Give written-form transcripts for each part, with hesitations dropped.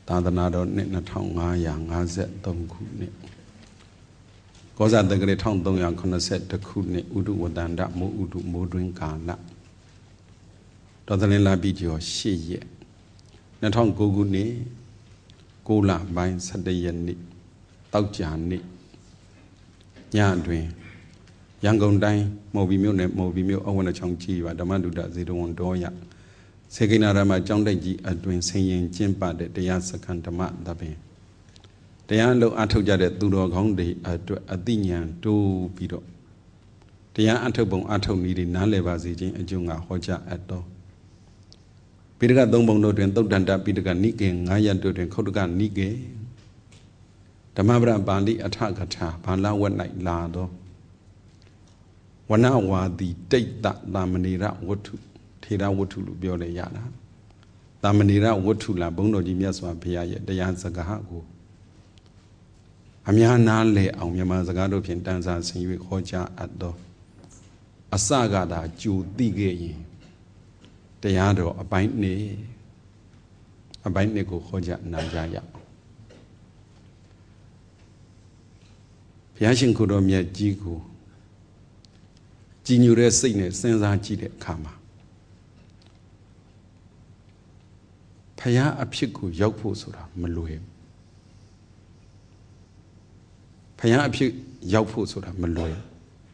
သာသနာတော်နှစ်2553ခုနှစ်ကောဇာတက္ကရာ1382ခုနှစ်ဥဒုဝတ္တန္တမိုးဥဒုမိုးတွင်ကာလတော်သလင်းလာပြီးကျော်8ရက်2009ခုနှစ်6လပိုင်း17ရက်နေ့တောက်ကြနေ့ညတွင်ရန်ကုန်တိုင်းမော်ဘီမြို့နယ်မော်ဘီမြို့အဝနချောင်းကြီးပါဓမ္မဒုဒ္ဒဇေတဝန်တော်ရစေကိနာရမကျောင်းတိုက်ကြီးအတွင်ဆင်ရင်ကျင်းပတဲ့တရားစခန်းဓမ္မသဘင်တရားလုံးအထုတ်ကြတဲ့သူတော်ကောင်းတွေအတွက်အသိဉာဏ်တိုးပြီးတော့တရားအထုတ်ပုံအထုတ်နည်းတွေနားလည်ပါစေခြင်းအကျိုးငါဟောကြားအပ်တော်ပိဋက3ပုံတို့တွင်သုတ်တန္တပိဋကနိကေ9ရပ်တို့တွင်ခုတ်တကနိကေဓမ္မပဒပါဠိအထကထာဘာလဝတ်၌လာသောဝနဝါဒီတိတ်တသာမဏေရဝတ္ထုထေရဝတ္ထုလို့ပြောလေရတာသာမဏေရဝတ္ထုလားဘုန်းတော်ကြီးမြတ်စွာဘုရားရဲ့တရားစကားကိုအများနာလဲအောင်မြန်မာစကားတို့ဖြင့်တန်ဆာဆင်၍ခေါ်ကြားအပ်သောအစကသာကြိုသိခဲ့ရင်တရားတော်အပိုင်းနှစ်ကိုခေါ်ကြားနာကြရအောင်ဘုရားရှင်ကိုယ်တော်မြတ်ကြီးကိုကြည်ညိုတဲ့စိတ်နဲ့စဉ်းစားကြည့်တဲ့အခါမှာဖယားအဖြစ်ကိုရောက်ဖို့ဆိုတာမလွယ်ဖယားအဖြစ်ရောက်ဖို့ဆိုတာမလွယ်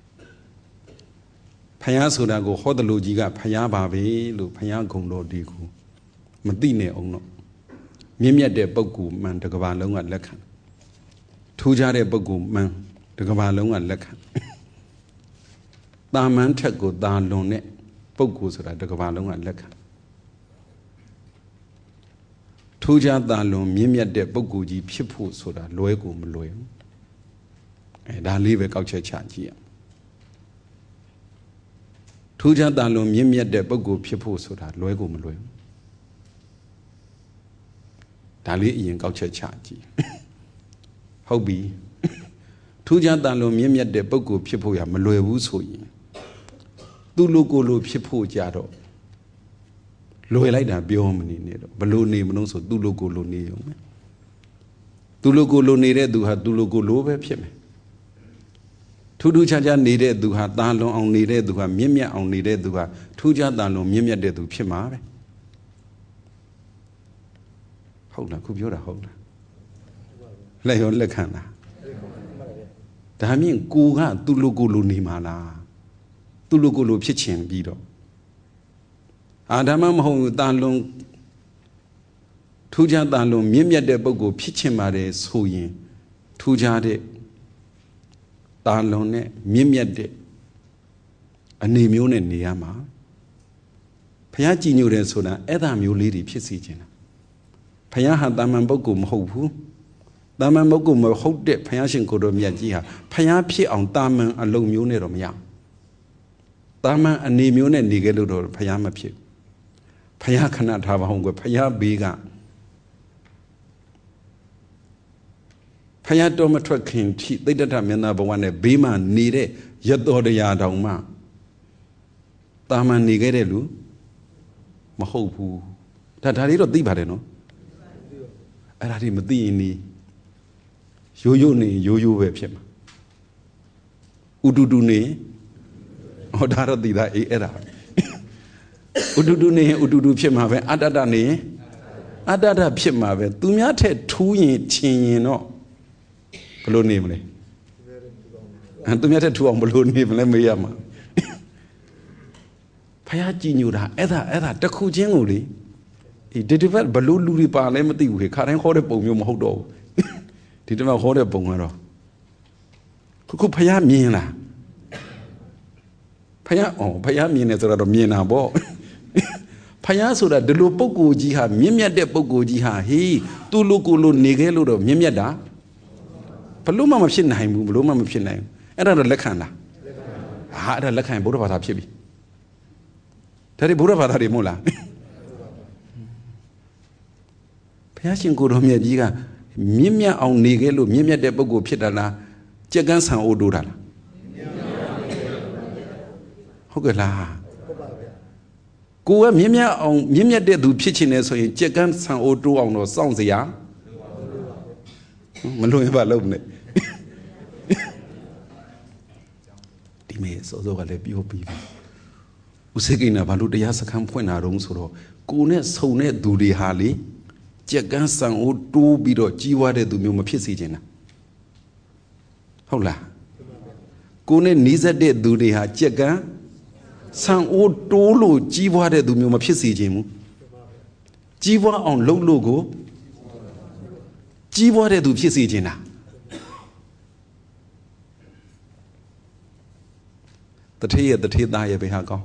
ဖယားဆိုတာကိုဟောတလူကြီးကဖယားပါပဲလို့ဖယားဂုဏ်တော်ဒီကိုမသိနဲ့အောင်တော့မြင့်မြတ်တဲ့ပုဂ္ဂိုလ်မှန်တစ်ကမ္ဘာလုံးကလက်ခံထူးခြားတဲ့ပုဂ္ဂိုလ်မှန်တစ်ကမ္ဘာလုံးကလက်ခံတာမန်ထက်ကိုတာလွန်တဲ့ပုဂ္ဂိုလ်ဆိုတာတစ်ကမ္ဘာလုံးကလက်ခံထူးခြားတာလွန်မြင့်မြတ်တဲ့ပုဂ္ဂိုလ်ကြီးဖြစ်ဖို့ဆိုတာလွယ်ကိုမလွယ်ဘူးဒါလေးပဲကောက်ချက်ချကြည့်ရထူးခြားတာလွန်မြင့်မြတ်တဲ့ပုဂ္ဂိုလ်ဖြစ်ဖို့ဆိုတာလွယ်ကိုမလွယ်ဘူးဒါလေးအရင်ကောက်ချက်ချကြည့်ဟုတ်ပြီထူးခြားတာလွန်မြင့်မြတ်တဲ့ပုဂ္ဂိုလ်ဖြစ်ဖို့ရမလွယ်ဘူးဆိုရင်သူ့လိုကိုယ်လိုဖြစ်ဖို့ကြတော့လွယ်လိုက်တာပြောမနေနဲ့တော့ဘလို့နေမလို့ဆိုသူ့လိုကိုယ်လိုနေရုံပဲသူ့လိုကိုယ်လိုနေတဲ့သူဟာသူ့လိုကိုယ်လိုပဲဖြစ်မယ်ထူးထူးခြားခြားနေတဲ့သူဟာတာလွန်အောင်နေတဲ့သူဟာမြင့်မြတ်အောင်နေတဲ့သူဟာထူးခြားတာလွန်မြင့်မြတ်တဲ့သူဖြစ်မှာပဲဟုတ်လားခုပြောတာဟုတ်လားလက်ရောလက်ခံလားဒါမြင့်ကိုကသူ့လိုကိုယ်လိုနေမှာလားသူ့လိုကိုယ်လိုဖြစ်ချင်ပြီးတော့အာဓမ္မမဟုတ်ဘူးတာလွန်ထူးခြားတာလွန်မြင့်မြတ်တဲ့ပုဂ္ဂိုလ်ဖြစ်ချင်ပါတယ်ဆိုရင်ထူးခြားတဲ့တာလွန်နဲ့မြင့်မြတ်တဲ့အနေမျိုးနဲ့နေရမှာဘုရားကြည်ညိုတယ်ဆိုတာအဲ့ဒါမျိုးလေးတွေဖြစ်စီခြင်းလားဘုရားဟာတာမန်ပုဂ္ဂိုလ်မဟုတ်ဘူးတာမန်ပုဂ္ဂိုလ်မဟုတ်တဲ့ဘုရားရှင်ကိုယ်တော်မြတ်ကြီးဟာဘုရားဖြစ်အောင်တာမန်အလုံးမျိုးနဲ့တော့မရတာမန်အနေမျိုးနဲ့နေခဲ့လို့တော့ဘုရားမဖြစ်ဘုရားခဏထားပါအောင်ကွယ်ဘုရားဘေးကဘုရားတော်မထွက်ခင်ထိသိတ္တထမျက်နှာဘဝနဲ့ဘေးမှာနေတဲ့ရတော်တရားတောင်မှတာမန်နေခဲ့တဲ့လူမဟုတ်ဘူးဒါလေးတော့သိပါတယ်နော်အဲ့ဒါတွေမသိရင်နေရိုးရိုးနေရိုးရိုးပဲဖြစ်မှာဥတူတူနေဟောဒါတော့သိတာအေးအဲ့ဒါဥတူတူနေဥတူတူဖြစ်မှာပဲအတ္တတနေအတ္တတဖြစ်မှာပဲသူများထက်ထူးရင်ချင်ရင်တော့ဘယ်လိုနေမလဲသူများထက်ထူးအောင်ဘယ်လိုနေမလဲမေးရမှာဖယားကြည်ညိုတာအဲ့ဒါတစ်ခုချင်းကိုလေဒီဘက်ဘယ်လိုလူတွေပါလဲမသိဘူးခေခါတိုင်းခေါ်တဲ့ပုံမျိုးမဟုတ်တော့ဘူးဒီတမခေါ်တဲ့ပုံကတော့ခုဖယားမြင်လားဖယားမြင်တယ်ဆိုတော့မြင်တာပေါ့ဖယားဆိုတာဒီလိုပုဂ္ဂိုလ်ကြီးဟာမြင့်မြတ်တဲ့ပုဂ္ဂိုလ်ကြီးဟာဟေးသူ့လိုကိုလိုနေခဲ့လို့တော့မြင့်မြတ်တာဘလို့မှမဖြစ်နိုင်ဘူးဘလို့မှမဖြစ်နိုင်ဘူးအဲ့ဒါတော့လက်ခံလားဟာအဲ့ဒါလက်ခံရင်ဘုရားဘာသာဖြစ်ပြီဒါတွေဘုရားဘာသာတွေမဟုတ်လားဘုရားရှင်ကိုယ်တော်မြတ်ကြီးကမြင့်မြတ်အောင်နေခဲ့လို့မြင့်မြတ်တဲ့ပုဂ္ဂိုလ်ဖြစ်တာလားကြက်ကန်းဆံအိုးတိုးတာလားဟုတ်ကဲ့လားကိုကမြင့်မြတ်အောင်မြင့်မြတ်တဲ့သူဖြစ်ချင်တယ်ဆိုရင်ကြက်ကန်းဆန်အိုးတိုးအောင်တော့စောင့်စရာမလွန်ရပါလို့နဲ့ဒီမေစောစောကလည်းပြောပြီးဦးစေကိန်းကဘာလို့တရားစခန်းဖွင့်တာတုံးဆိုတော့ကိုနဲ့ဆုံတဲ့သူတွေဟာလေကြက်ကန်းဆန်အိုးတိုးပြီးတော့ကြီးဝါတဲ့သူမျိုးမဖြစ်စေချင်တာဟုတ်လားကိုနဲ့နီးစပ်တဲ့သူတွေဟာကြက်ကန်းဆန်အိုးတိုးလို့ကြီးပွားတဲ့သူမျိုးမဖြစ်စေခြင်းဘူးကြီးပွားအောင်လုပ်လို့ကိုကြီးပွားတဲ့သူဖြစ်စေခြင်းလားတထေးရဲ့တထေးသားရဲ့ဘယ်ဟာကောင်း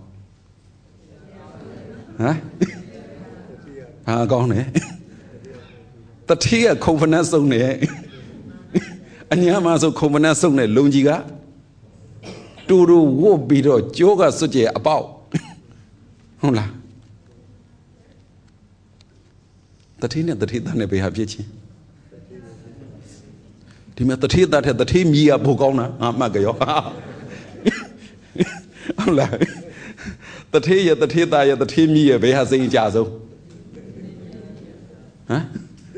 ဟမ်ဟာကောင်းတယ်တထေးကခုံဖနက်စုံတယ်အညာမဆိုခုံဖနက်စုံတယ်လုံကြီးကတူတူဝတ်ပြီးတော့ကြိုးကစွတ်ကျဲအပေါက်ဟုတ်လားတထေးနဲ့တထေးသားနဲ့ဘယ်ဟာဖြစ်ချင်းဒီမှာတထေးသားတဲ့တထေးမြည်ကပိုကောင်းတာငါမှတ်ကြရောဟုတ်လားတထေးရဲ့တထေးသားရဲ့တထေးမြည်ရဲ့ဘယ်ဟာစိတ်အကြဆုံးဟမ်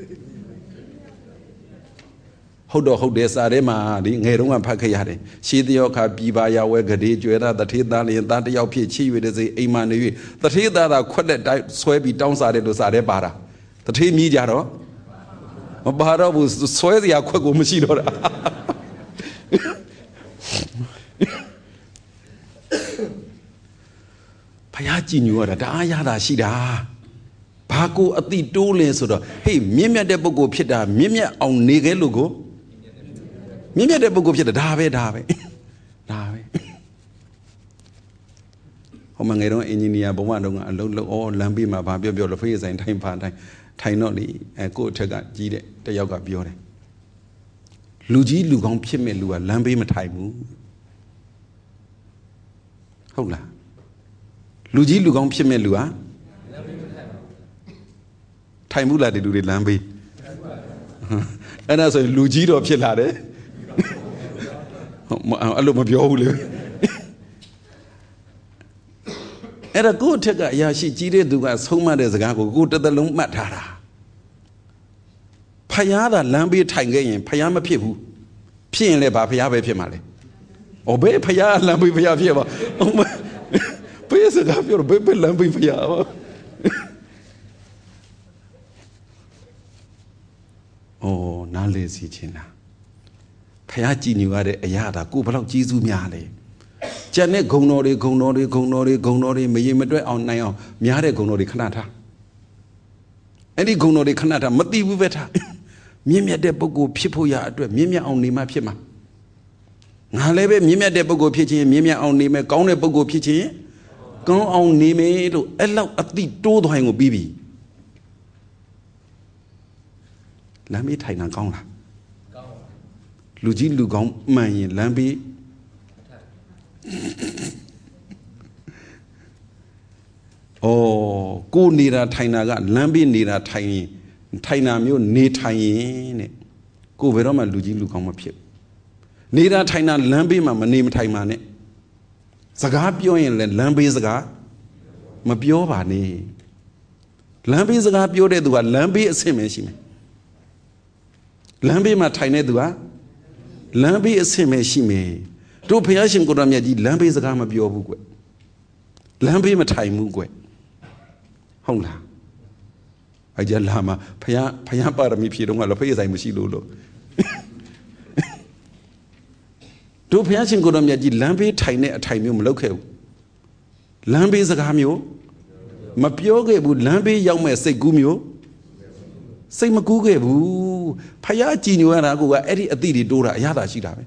ဟုတ်တော့ဟုတ်တယ်စာထဲမှာဒီငယ်တုန်းကဖတ်ခဲ့ရတယ်ရှေးတယောက်ခါပြည်ပါရဝဲဂရေကျွဲတာတထေးသားလျင်သားတယောက်ဖြစ်ချီ၍တစေအိမ်မနေ၍တထေးသားသာခွက်လက်တိုင်းဆွဲပြီးတောင်းစားတယ်လို့စာထဲပါတာတထေးမြည်ကြတော့မပါတော့ဘူးဆွဲစရာခွက်ကိုမရှိတော့တာဖယားကြည်ညိုရတာတအားရတာရှိတာဘာကိုအတိတိုးလဲဆိုတော့ဟေးမြင့်မြတ်တဲ့ပုဂ္ဂိုလ်ဖြစ်တာမြင့်မြတ်အောင်နေခဲ့လို့ကိုမြင့်မြတ်တဲ့ပုဂ္ဂိုလ်ဖြစ်တာဒါပဲဟိုမှာငယ်တော့အင်ဂျင်နီယာဘုံမတော့ကအလုံးလုံးလမ်းဘေးမှာဘာပြောလို့ဖေးဆိုင်ထိုင်ဖန်ထိုင်တော့လေကို့အထက်ကကြီးတဲ့တယောက်ကပြောတယ်လူကြီးလူကောင်းဖြစ်မဲ့လူကလမ်းဘေးမထိုင်ဘူးဟုတ်လားလူကြီးလူကောင်းဖြစ်မဲ့လူကထိုင်ဘူးလားဒီလူတွေလမ်းဘေးအဲ့ဒါဆိုရင်လူကြီးတော့ဖြစ်လာတယ်အဲ့လိုမပြောဘူးလေအဲ့ဒါကိုယ့်ထက်ကအရာရှိကြီးတဲ့သူကဆုံးမတဲ့စကားကိုကိုယ်တစ်သက်လုံးမှတ်ထားတာဖယားသာလမ်းဘေးထိုင်ခဲ့ရင်ဖယားမဖြစ်ဘူးဖြစ်ရင်လည်းဘာဖယားပဲဖြစ်မှာလဲဩဘယ်ဖယားလမ်းဘေးဖယားဖြစ်ပါဘယ်စကားပြောဘယ်လမ်းဘေးဖယားနားလေစီချင်တာဖယားကြည်ညိုရတဲ့အရာဒါကိုဘလောက်ကျေးဇူးများလဲကျန်တဲ့ဂုံတော်တွေမရေမတွက်အောင်နိုင်အောင်များတဲ့ဂုံတော်တွေခဏထားအဲ့ဒီဂုံတော်တွေခဏထားမသိဘူးပဲထားမြင့်မြတ်တဲ့ပုဂ္ဂိုလ်ဖြစ်ဖို့ရအတွက်မြင့်မြတ်အောင်နေမှဖြစ်မှာငါလည်းပဲမြင့်မြတ်တဲ့ပုဂ္ဂိုလ်ဖြစ်ခြင်းမြင့်မြတ်အောင်နေမယ်ကောင်းတဲ့ပုဂ္ဂိုလ်ဖြစ်ခြင်းကောင်းအောင်နေမယ်လို့အဲ့လောက်အတိတိုးသွားရင်ကိုပြီးပြီလမ်းဘေးထိုင်တာကောင်းလားကောင်းပါလူကြီးလူကောင်းမှန်ရင်လမ်းဘေးကိုနေတာထိုင်တာကလမ်းဘေးနေတာထိုင်တာမျိုးနေထိုင်ရင်တဲ့ကိုဘယ်တော့မှလူကြီးလူကောင်းမဖြစ်နေတာထိုင်တာလမ်းဘေးမှာမနေမထိုင်ပါနဲ့စကားပြောရင်လည်းလမ်းဘေးစကားမပြောပါနဲ့လမ်းဘေးစကားပြောတဲ့သူကလမ်းဘေးအဆင့်ပဲရှိမယ်လမ်းဘေးမှာထိုင်တဲ့သူကလမ်းဘေးအဆင့်ပဲရှိမယ်တို့ဘုရားရှင်ကိုယ်တော်မြတ်ကြီးလမ်းဘေးစကားမပြောဘူးကွလမ်းဘေးမထိုင်ဘူးကွဟုတ်လားအဲ့ကြလာမှာဘုရားပါရမီဖြည့်တော့ကလည်းဖေးဆိုင်မရှိလို့တို့ဘုရားရှင်ကိုယ်တော်မြတ်ကြီးလမ်းဘေးထိုင်တဲ့အထိုင်မျိုးမလုပ်ခဲ့ဘူးလမ်းဘေးစကားမျိုးမပြောခဲ့ဘူးလမ်းဘေးရောက်မဲ့စိတ်ကူးမျိုးစိတ်မကူးခဲ့ဘူးဖယားကြည်ညိုရတာကအဲ့ဒီအတိတွေတိုးတာအရသာရှိတာပဲ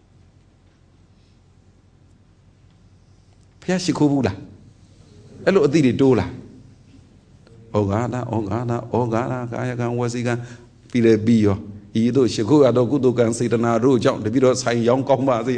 ဖယားရှိခိုးဘူးလားအဲ့လိုအတိတွေတိုးလားဩဃာတာကာယကံဝစီကံပြီးလေပြီးရောဤတို့ရှိခိုးရတော့ကုသကံစေတနာတို့ကြောင့်တပိတော့ဆိုင်ရောင်းကောင်းပါစေ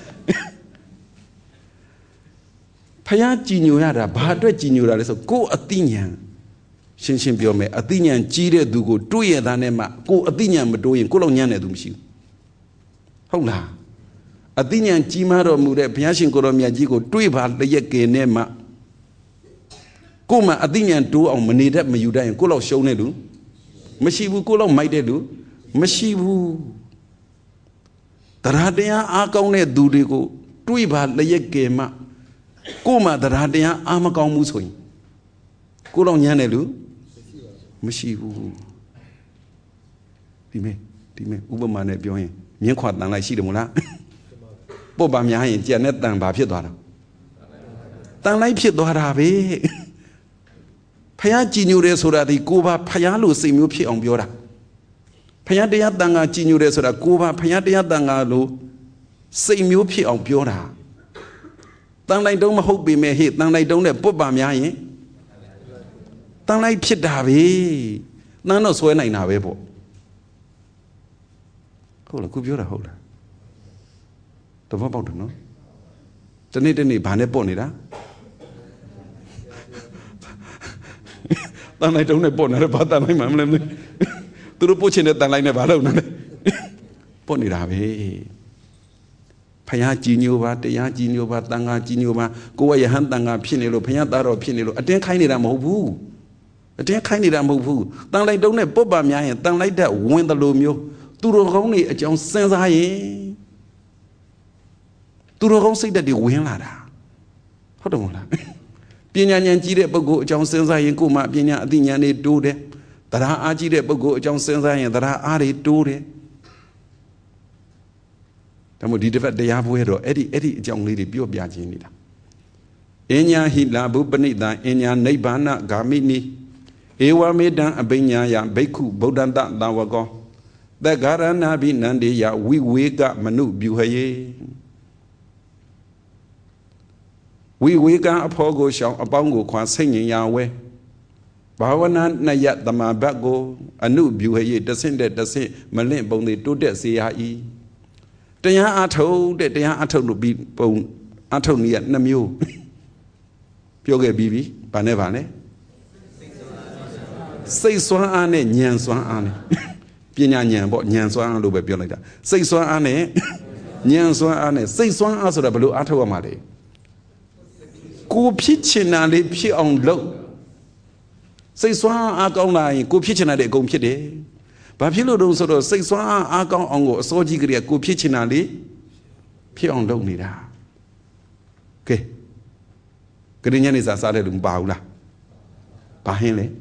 ဖယားကြည်ညိုရတာဘာအတွက်ကြည်ညိုတာလဲဆိုကိုယ်အတိညာရှင်းပြောမယ်အသိဉာဏ်ကြီးတဲ့သူကိုတွေးရတာနဲ့မှကိုအသိဉာဏ်မတိုးရင်ကိုလောက်ဉာဏ်တဲ့သူမရှိဘူးဟုတ်လားအသိဉာဏ်ကြီးမားတော်မူတဲ့ဘုရားရှင်ကိုယ်တော်မြတ်ကြီးကိုတွေးပါလျက်ကင်နဲ့မှ ma adinyan do on manida mayuda and Kula show nedu. Mashibu Kula Maidedu. Mashibu Taradea Akone Dudigo. Tuiba Layegema. Kuma Taradea Amakau Muswing. Kula Yanelu. Mashibu Dime, Uberman at Bioin. Yanquat than like Shidamula. Boba Mian, Janet than Bapiadora. Than like Piedora. Paya Ginure so that the Cuba Payalu Simupi on Biora. Payadia Danga Ginure so that Cuba Payadia Dangalu Simupi on Biora. Than like don't hope be may hit, than like don't let Boba Mian. Than like Piedavi. None of when I know able. Hold a good beauty holder. The about no? The need any banebonida. Then I don't have bonnet about that. I'm to the pushing it than I never alone. Bonita. Paya Ginuba, the Yaginuba, Tanga Ginuba, go away hand Tanga Pinelo, Payata or Pinelo. I didn't kind of move. I didn't kind of move. Then I don't have Boba Mian, then like that, when the Lomio. Turoni a John Sense I Turon say that the win ladder. Hold on. Pina Yanjide Bogo, John Sense I and Kuma, Pina Dinyane do de. That are Ajide Bogo, John Sense I and that are Ari do de. Tamo di devet de Yavuero, Eddie, young lady, Bio Biaginida. Enya Hila Bubanida, Enya Nebana, Gamini. Ewa made down a Benya, Beku, Bodanda, Dawago. The Garana be Nandi ya we got Manu Buhaye. We got a pogo shop a bongo qua singing Yahweh. Bawana na yet the Mabago, a new Buhaye, descended the same Malin Bondy to the CIE. They are told that they are told to be bone, Antonia Namu. Pioga Bibi, Banevane. Say swan ane, Nyan swan ane. Pina Nyan bought Nyan swan and Luba Biolita. Say swan ane, Nyan swan ane, say swan also the blue Atawamade. Go pitching and they pit on low. Say swan are gone like go pitching and they go pity. But Pilo don't sort of say swan are gone on so jiggy go pitching and they pit on low nida. Okay. Grinyan is a salad in Baula. Bahele.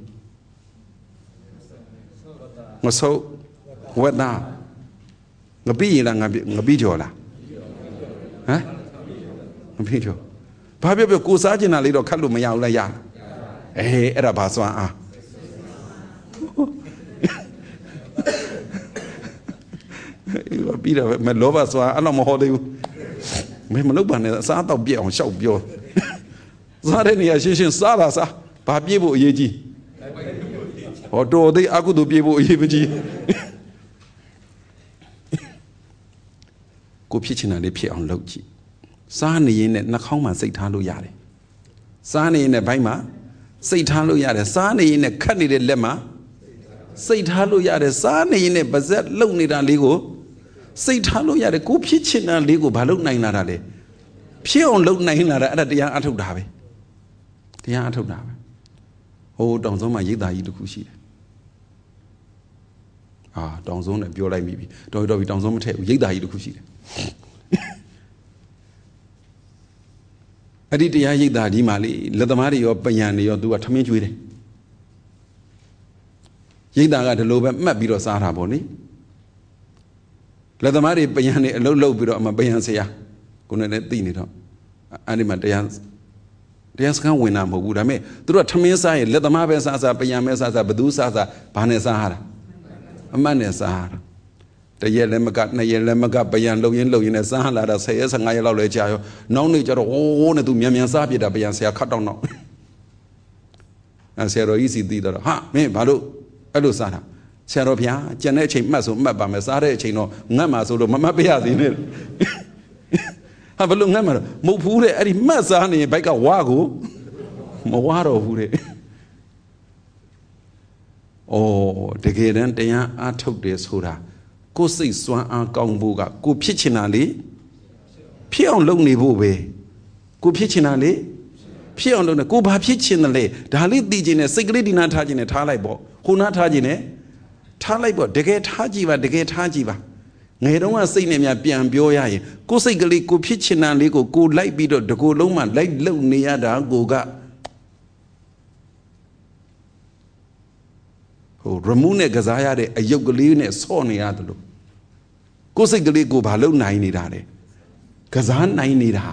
So, what now? A bee and a bijola. Huh? A bijo. Pabio Kusajin a little Kalumaya Laya. Eh, Erabaswa. You are Peter Melova, so I don't know how you. Memonoban, Santa Beer on Show Bio. Suddenly, I should Salasa, Pabibo Yeji. Or do they are good to be able to go pitching and appear on Loki. Sani in it, Nakoma, say Talo Yare. Sani in a Baima, say Talo Yare, Sani in a candidate lemma, say Talo Yare, Sani in a Bazet, lonely than Ligo, say Talo Yare, go pitching and Ligo, Balok Nainare. Pure on Lok Nainara at the Yato Davi. The Yato Davi. Oh, don't know my Yida Yidukushi. Ah, don't zone at Biola maybe. Don't zone Yida Yidukushi. I did the Yida Dimali, let the Mari or Bayani or do a Tamil with it. Yida got a low map biro Sara Boni. Let the Mari Bayani a low bit of my Bayan say, Gonna let Dinito. Animal dance. There's can't win number would I make. Through a Tamil side, let the Mabes as a Bayames as a Badusa, Panesahara. A man is Sahara. The Yelemagat, Yelemagat, Bayan, low in a Sahara, that says, and I allow a child. No need to own to Miamian Sabi, the Bayan say, I cut down now. I said, easy theater. Ha, me, Balu, Alusana. Seropia, Janet, Maso, Mabama, Sare, Chino, Namaso, Mamabia in it. Have a look, Nammer, Mopure, Eddie Mazani, Baka Wago, Mawaro. Oh, the Gaden, they are took this Hura. Go see Swan and Gongbuga, go pitching alley. Pion lonely booby. Go pitching alley. ဖြစ်အောင်လုပ်နေကိုဘာဖြစ်ချင်တယ်လဲဒါလေးသိချင်တယ်စိတ်ကလေးဒီနာထားချင်တယ်ထားလိုက်ပေါ့ဟိုနာထားချင်တယ်ထားလိုက်ပေါ့တကယ်ထားကြည့်ပါတကယ်ထားကြည့်ပါငယ်တုန်းကစိတ်နဲ့များပြန်ပြောရရင်ကိုစိတ်ကလေးကိုဖြစ်ချင်တာလေးကိုလိုက်ပြီးတော့တကူလုံးမှလိုက်လုံနေရတာကိုကဟိုရမူးနဲ့ကစားရတဲ့အယုတ်ကလေးနဲ့ဆော့နေရတယ်လို့ကိုစိတ်ကလေးကိုဘာလုံနိုင်နေတာလဲကစားနိုင်နေတာ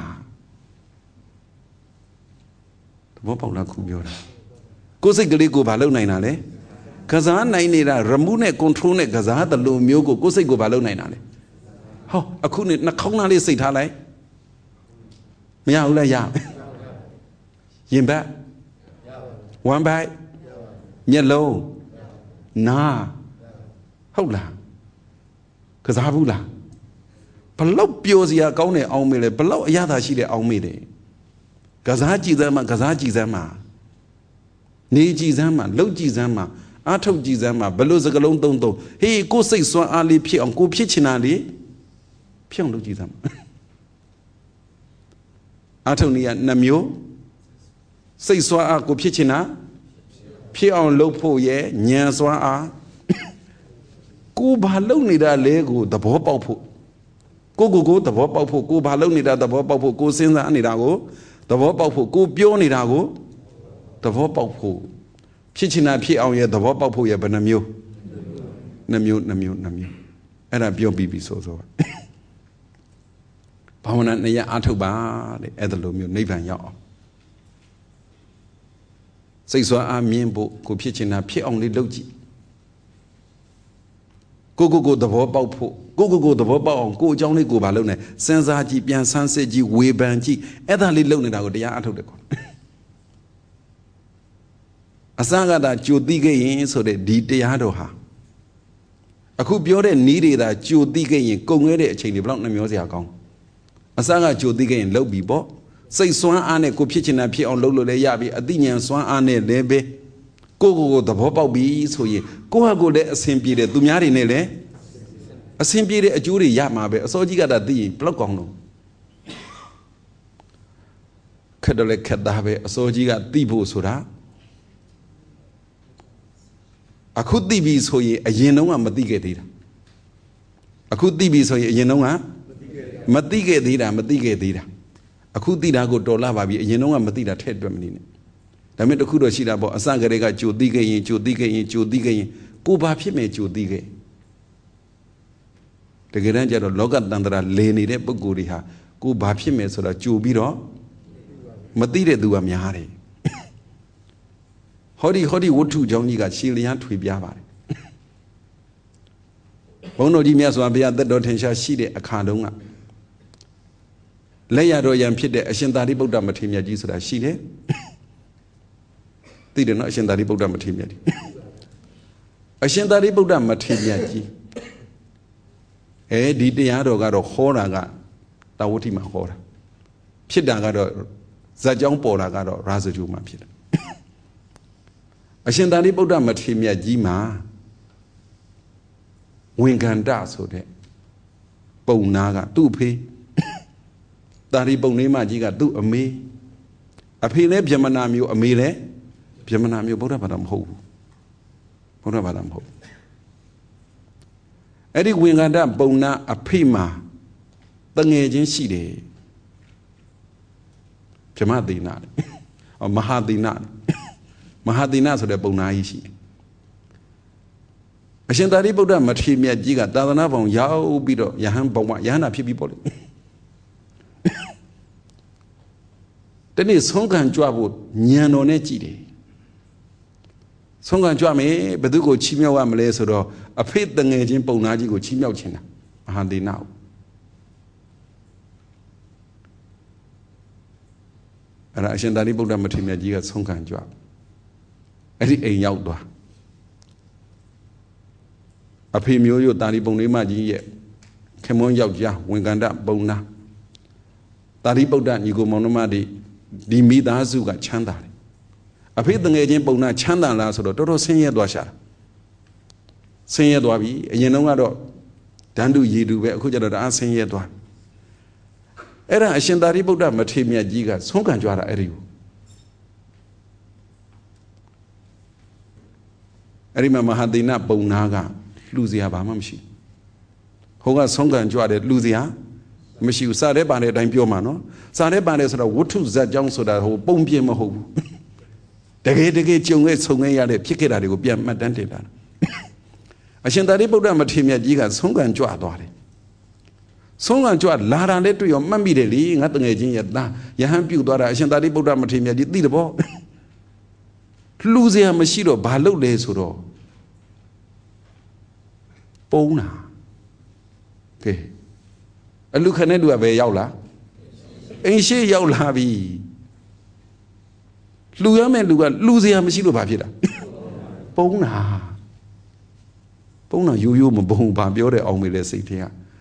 တဘောပေါက်လားခုပြောတာကိုစိတ်ကလေးကိုဘာလုံနိုင်တာလဲကစားနိုင်နေတာရမူးနဲ့ control နဲ့ကစားတယ်လို့မျိုးကိုစိတ်ကိုဘာလုံနိုင်တာလဲဟောအခုနဲ့နှာခေါင်းသားလေးစိတ်ထားလိုက်မရဘူးလားရရင်ဘတ်ဝမ်းဘတ်မျက်လုံးနာဟုတ်လားကစားဘူးလားဘလောက်ပျော်စရာကောင်းတယ်အောင်မေးလေဘလောက်အရသာရှိတယ်အောင်မေးတယ်ကစားကြည့်စမ်းမှာကစားကြည့်စမ်းမှာနေကြည့်စမ်းမှာလှုပ်ကြည့်စမ်းမှာအားထုတ်ကြည့်စမ်းမှာဘလို့စကလုံးသုံးဟေးကိုစိတ်စွမ်းအားလေးဖြစ်အောင်ကိုဖြစ်ချင်တာလေးဖြစ်အောင်လုပ်ကြည့်စမ်းအားထုတ်နေရ2မျိုးစိတ်စွမ်းအားကိုဖြစ်ချင်တာဖြစ်အောင်လုပ်ဖို့ရဲ့ဉာဏ်စွမ်းအားကိုဘာလုပ်နေတာလဲကိုသဘောပေါက်ဖို့ကိုသဘောပေါက်ဖို့ကိုဘာလုပ်နေတာသဘောပေါက်ဖို့ကိုစဉ်းစားနေတာကိုသဘောပေါက်ဖို့ကိုပြောနေတာကိုသဘောပေါက်ဖို့ဖြစ်ချင်တာဖြစ်အောင်ရဲ့သဘောပေါက်ဖို့ရဲ့ဘယ်နှမျိုး2မျိုးအဲ့ဒါပြောပြီးပြီဆိုဘာဝနာ2ရအားထုတ်ပါတဲ့အဲ့ဒါလိုမျိုးနိဗ္ဗာန်ရောက်အောင်စိတ်စွမ်းအားမြင်ဖို့ကိုဖြစ်ချင်တာဖြစ်အောင်လေးလုပ်ကြည့်ကိုသဘောပေါက်ဖို့ကိုသဘောပေါက်အောင်ကိုအကြောင်းလေးကိုဘာလုပ်နေစဉ်းစားကြည့်ပြန်ဆန်းစစ်ကြည့်ဝေဖန်ကြည့်အဲ့ဒါလေးလုပ်နေတာကိုတရားအထုတ်တယ်ခေါ်အစကသာကြိုသိခဲ့ရင်ဆိုတဲ့ဒီတရားတော်ဟာအခုပြောတဲ့နီးတွေသာကြိုသိခဲ့ရင်ကုန်ခဲ့တဲ့အချိန်တွေဘယ်လောက်နှမျောစရာကောင်းအစကကြိုသိခဲ့ရင်လုပ်ပြီပေါ့စိတ်စွမ်းအားနဲ့ကိုဖြစ်ချင်တာဖြစ်အောင်လုပ်လို့လည်းရပြီအသိဉာဏ်စွမ်းအားနဲ့လည်းပဲကိုသဘောပေါက်ပြီဆိုရင်ကိုဟာကိုလည်းအဆင်ပြေတယ်သူများတွေနဲ့လည်းအဆင်ပြေတဲ့အကျိုးတွေရမှာပဲအစောကြီးကတည်းကသိရင်ဘလောက်ကောင်းတော့ခက်တယ်လည်းခက်တာပဲအစောကြီးကသိဖို့ဆိုတာအခုသိပြီဆိုရင်အရင်တုန်းကမသိခဲ့သေးတာအခုသိပြီဆိုရင်အရင်တုန်းကမသိခဲ့သေးတာအခုသိတာကိုတော်လာပါပြီအရင်တုန်းကမသိတာထည့်တွက်မနေနဲ့ဒါပေမဲ့တခုတော့ရှိတာပေါ့အစကတည်းကကြိုသိခဲ့ရင်ကိုဘာဖြစ်မယ်ကြိုသိခဲ့တကယ်တမ်းကျတော့လောကတန္တရာလေနေတဲ့ပုဂ္ဂိုလ်တွေဟာကိုဘာဖြစ်မယ်ဆိုတာကြိုပြီးတော့မသိတဲ့သူကများတယ်ဟောဒီဝတ္ထုကြောင့်ကြီးကရှည်လျားထွေပြားပါတယ်ဘုန်းတော်ကြီးမြတ်စွာဘုရားသက်တော်ထင်ရှားရှိတဲ့အခါတုန်းကလက်ရတော်ရန်ဖြစ်တဲ့အရှင်သာရိပုတ္တမထေရမြတ်ကြီးဆိုတာရှိတယ်သိတယ်နော်အရှင်သာရိပုတ္တမထေရမြတ်ကြီးအရှင်သာရိပုတ္တမထေရမြတ်ကြီးဒီတရားတော်ကတော့ဟောတာကတာဝတိမှာဟောတာဖြစ်တာကတော့ဇာတ်ကြောင်းပေါ်တာကတော့ရာဇဂုမှာဖြစ်တယ်အရှင်သာရိပုတ္တမထေရမြတ်ကြီးမှာဝင်္ကန္တဆိုတဲ့ပုံနာကသူ့အဖေသာရိပုတ္တမကြီးကသူ့အမေအဖေလည်းဗြဟ္မဏမျိုးအမေလည်းဗြဟ္မဏမျိုးဗုဒ္ဓဘာသာမဟုတ်ဘူးအဲ့ဒီဝင်္ကန္တပုံနာအဖေမှာတငယ်ချင်းရှိတယ်ဗြဟ္မသေနမဟာသေနဆိုတဲ့ပုံနာကြီးရှိတယ်အရှင်သာရိပုတ္တမထေရမြတ်ကြီးကသာသနာ့ဘောင်ရောက်ပြီးတော့ယဟန်ဘဝယဟနာဖြစ်ပြီးပေါ့လေတနေ့ဆုံးခံကြွဖို့ညံတော်နဲ့ကြည်တယ်ဆုံးခံကြွမယ်ဘယ်သူကိုချီးမြှောက်ရမလဲဆိုတော့အဖေတငယ်ချင်းပုံနာကြီးကိုချီးမြှောက်ခြင်းတာမဟာသေနကိုအဲ့ဒါအရှင်သာရိပုတ္တမထေရမြတ်ကြီးကဆုံးခံကြွအဲ့ဒီအိမ်ရောက်သွားအဖေမျိုးရို့သာရိပုတ္တမကြီးရဲ့ခင်မွန်းယောက်ျားဝင်္ကန္တပုံနာသာရိပုတ္တညီကိုမောင်နှမတွေဒီမိသားစုကချမ်းသာတယ်အဖေတငယ်ချင်းပုံနာချမ်းသာလားဆိုတော့တော်တော်ဆင်းရဲသွားရှာတာဆင်းရဲသွားပြီအရင်တုန်းကတော့ဒန်းတူရည်တူပဲအခုကျတော့တအားဆင်းရဲသွားအဲ့ဒါအရှင်သာရိပုတ္တမထေရမြတ်ကြီးကဆုံးခံကြွတာအဲ့ဒီကို Arima Mahadina Bonaga, Luzia Bamamshi. Hoga Songa Juade, Luzia, Mishi Sare Bane, and Piomano, Sare Bane, so what to that young so that whole Bombi Maho. The gate young Songa, pick it at the Opium Madantida. I sent that Ibo Matimia Giga, Songa and Juadore. Songa and Juad, Lara led to your mammy, the lee, not the aging yet. Yahan Pudora, I sent that Ibo Matimia did the ball. Luzia Machiro, Balo de Suro. Bona. Okay. A look at Nedu Ave Yaula. Ain't she Yaulavi? Luame Luga, Luzia Machiro Bavida. Bona. Bona, you Mabon Babiore, only city.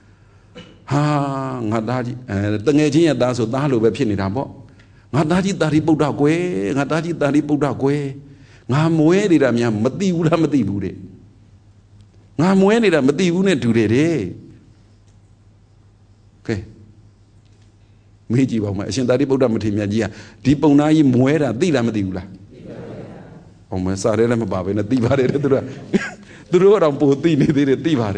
Ha, Nadaji, the Nadia does with Dalu Pinidabo. Nadaji Dari Budague, Nadaji Dari Budague. Namuedi Ramia, Mati Ulamati Bude. Namuedi Ramati Une today. Okay. Meji Bama, Shendari Budamatimia, Diponai Muera, Dila Madula. Oh, my Sarah Baba in a diva. The road on Potini did a diva.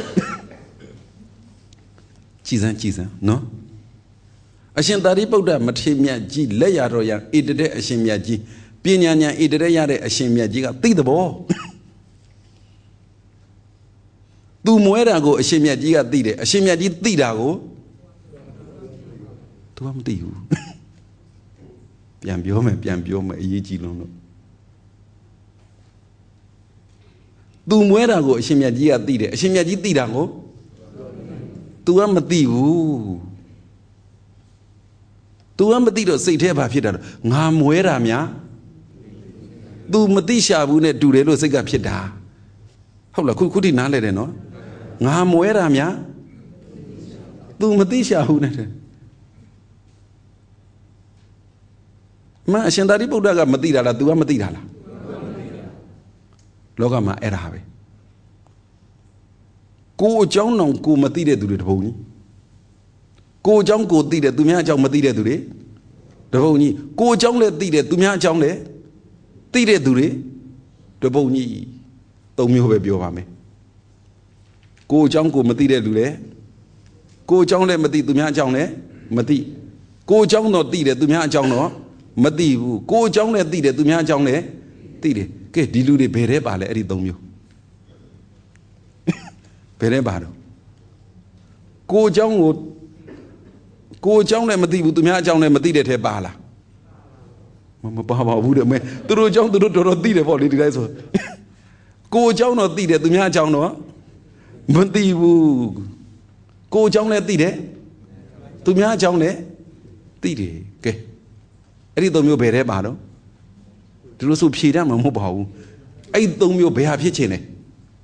Chisa, no? Ashendari Buddha Matimia G, Leia Roya, Idede Ashimia G, Pinyanya Idede Yare Ashimia Giga, take the ball. Tu Muera go Ashimia Giga did, Ashimia did Didago. To am you. Piambioma, Yigilono. Tu Muera go Ashimia Giga did, Ashimia did Didago. Tu am you. Tu am the say Teba Peter, Namuera mia. Tu Matisha Bune do the Losega Pieta. How la could not let it no? Namuera mia. Tu Matisha Hune. Ma Shendari Budaga Matida, Dua Matida. Logama Erabe. Go John on Go Matida to the pony. Go John go did it to me, John Matida today. The pony. Go John let did it to me, John le. Did it today. The pony. Told me who be your mammy. Go John go Matida today. Go John let Mati to me, John le. Mati. Go John not did it to me, John no. Mati. Go John let did it to me, John le. Did it. Get diluted Pere Bale, Eddie Domio. Pere Bado. Go John would. Go John and Mati to me, John and Mati de Bala. Mamma Baba would have made the John to do the political. Go John or did it to me, John no. Mati woo. Go John and did it to me, John le. Did it. Okay. Eddie Domio Pere Bado. To do so, Pida Mamma. I don't know be happy chine.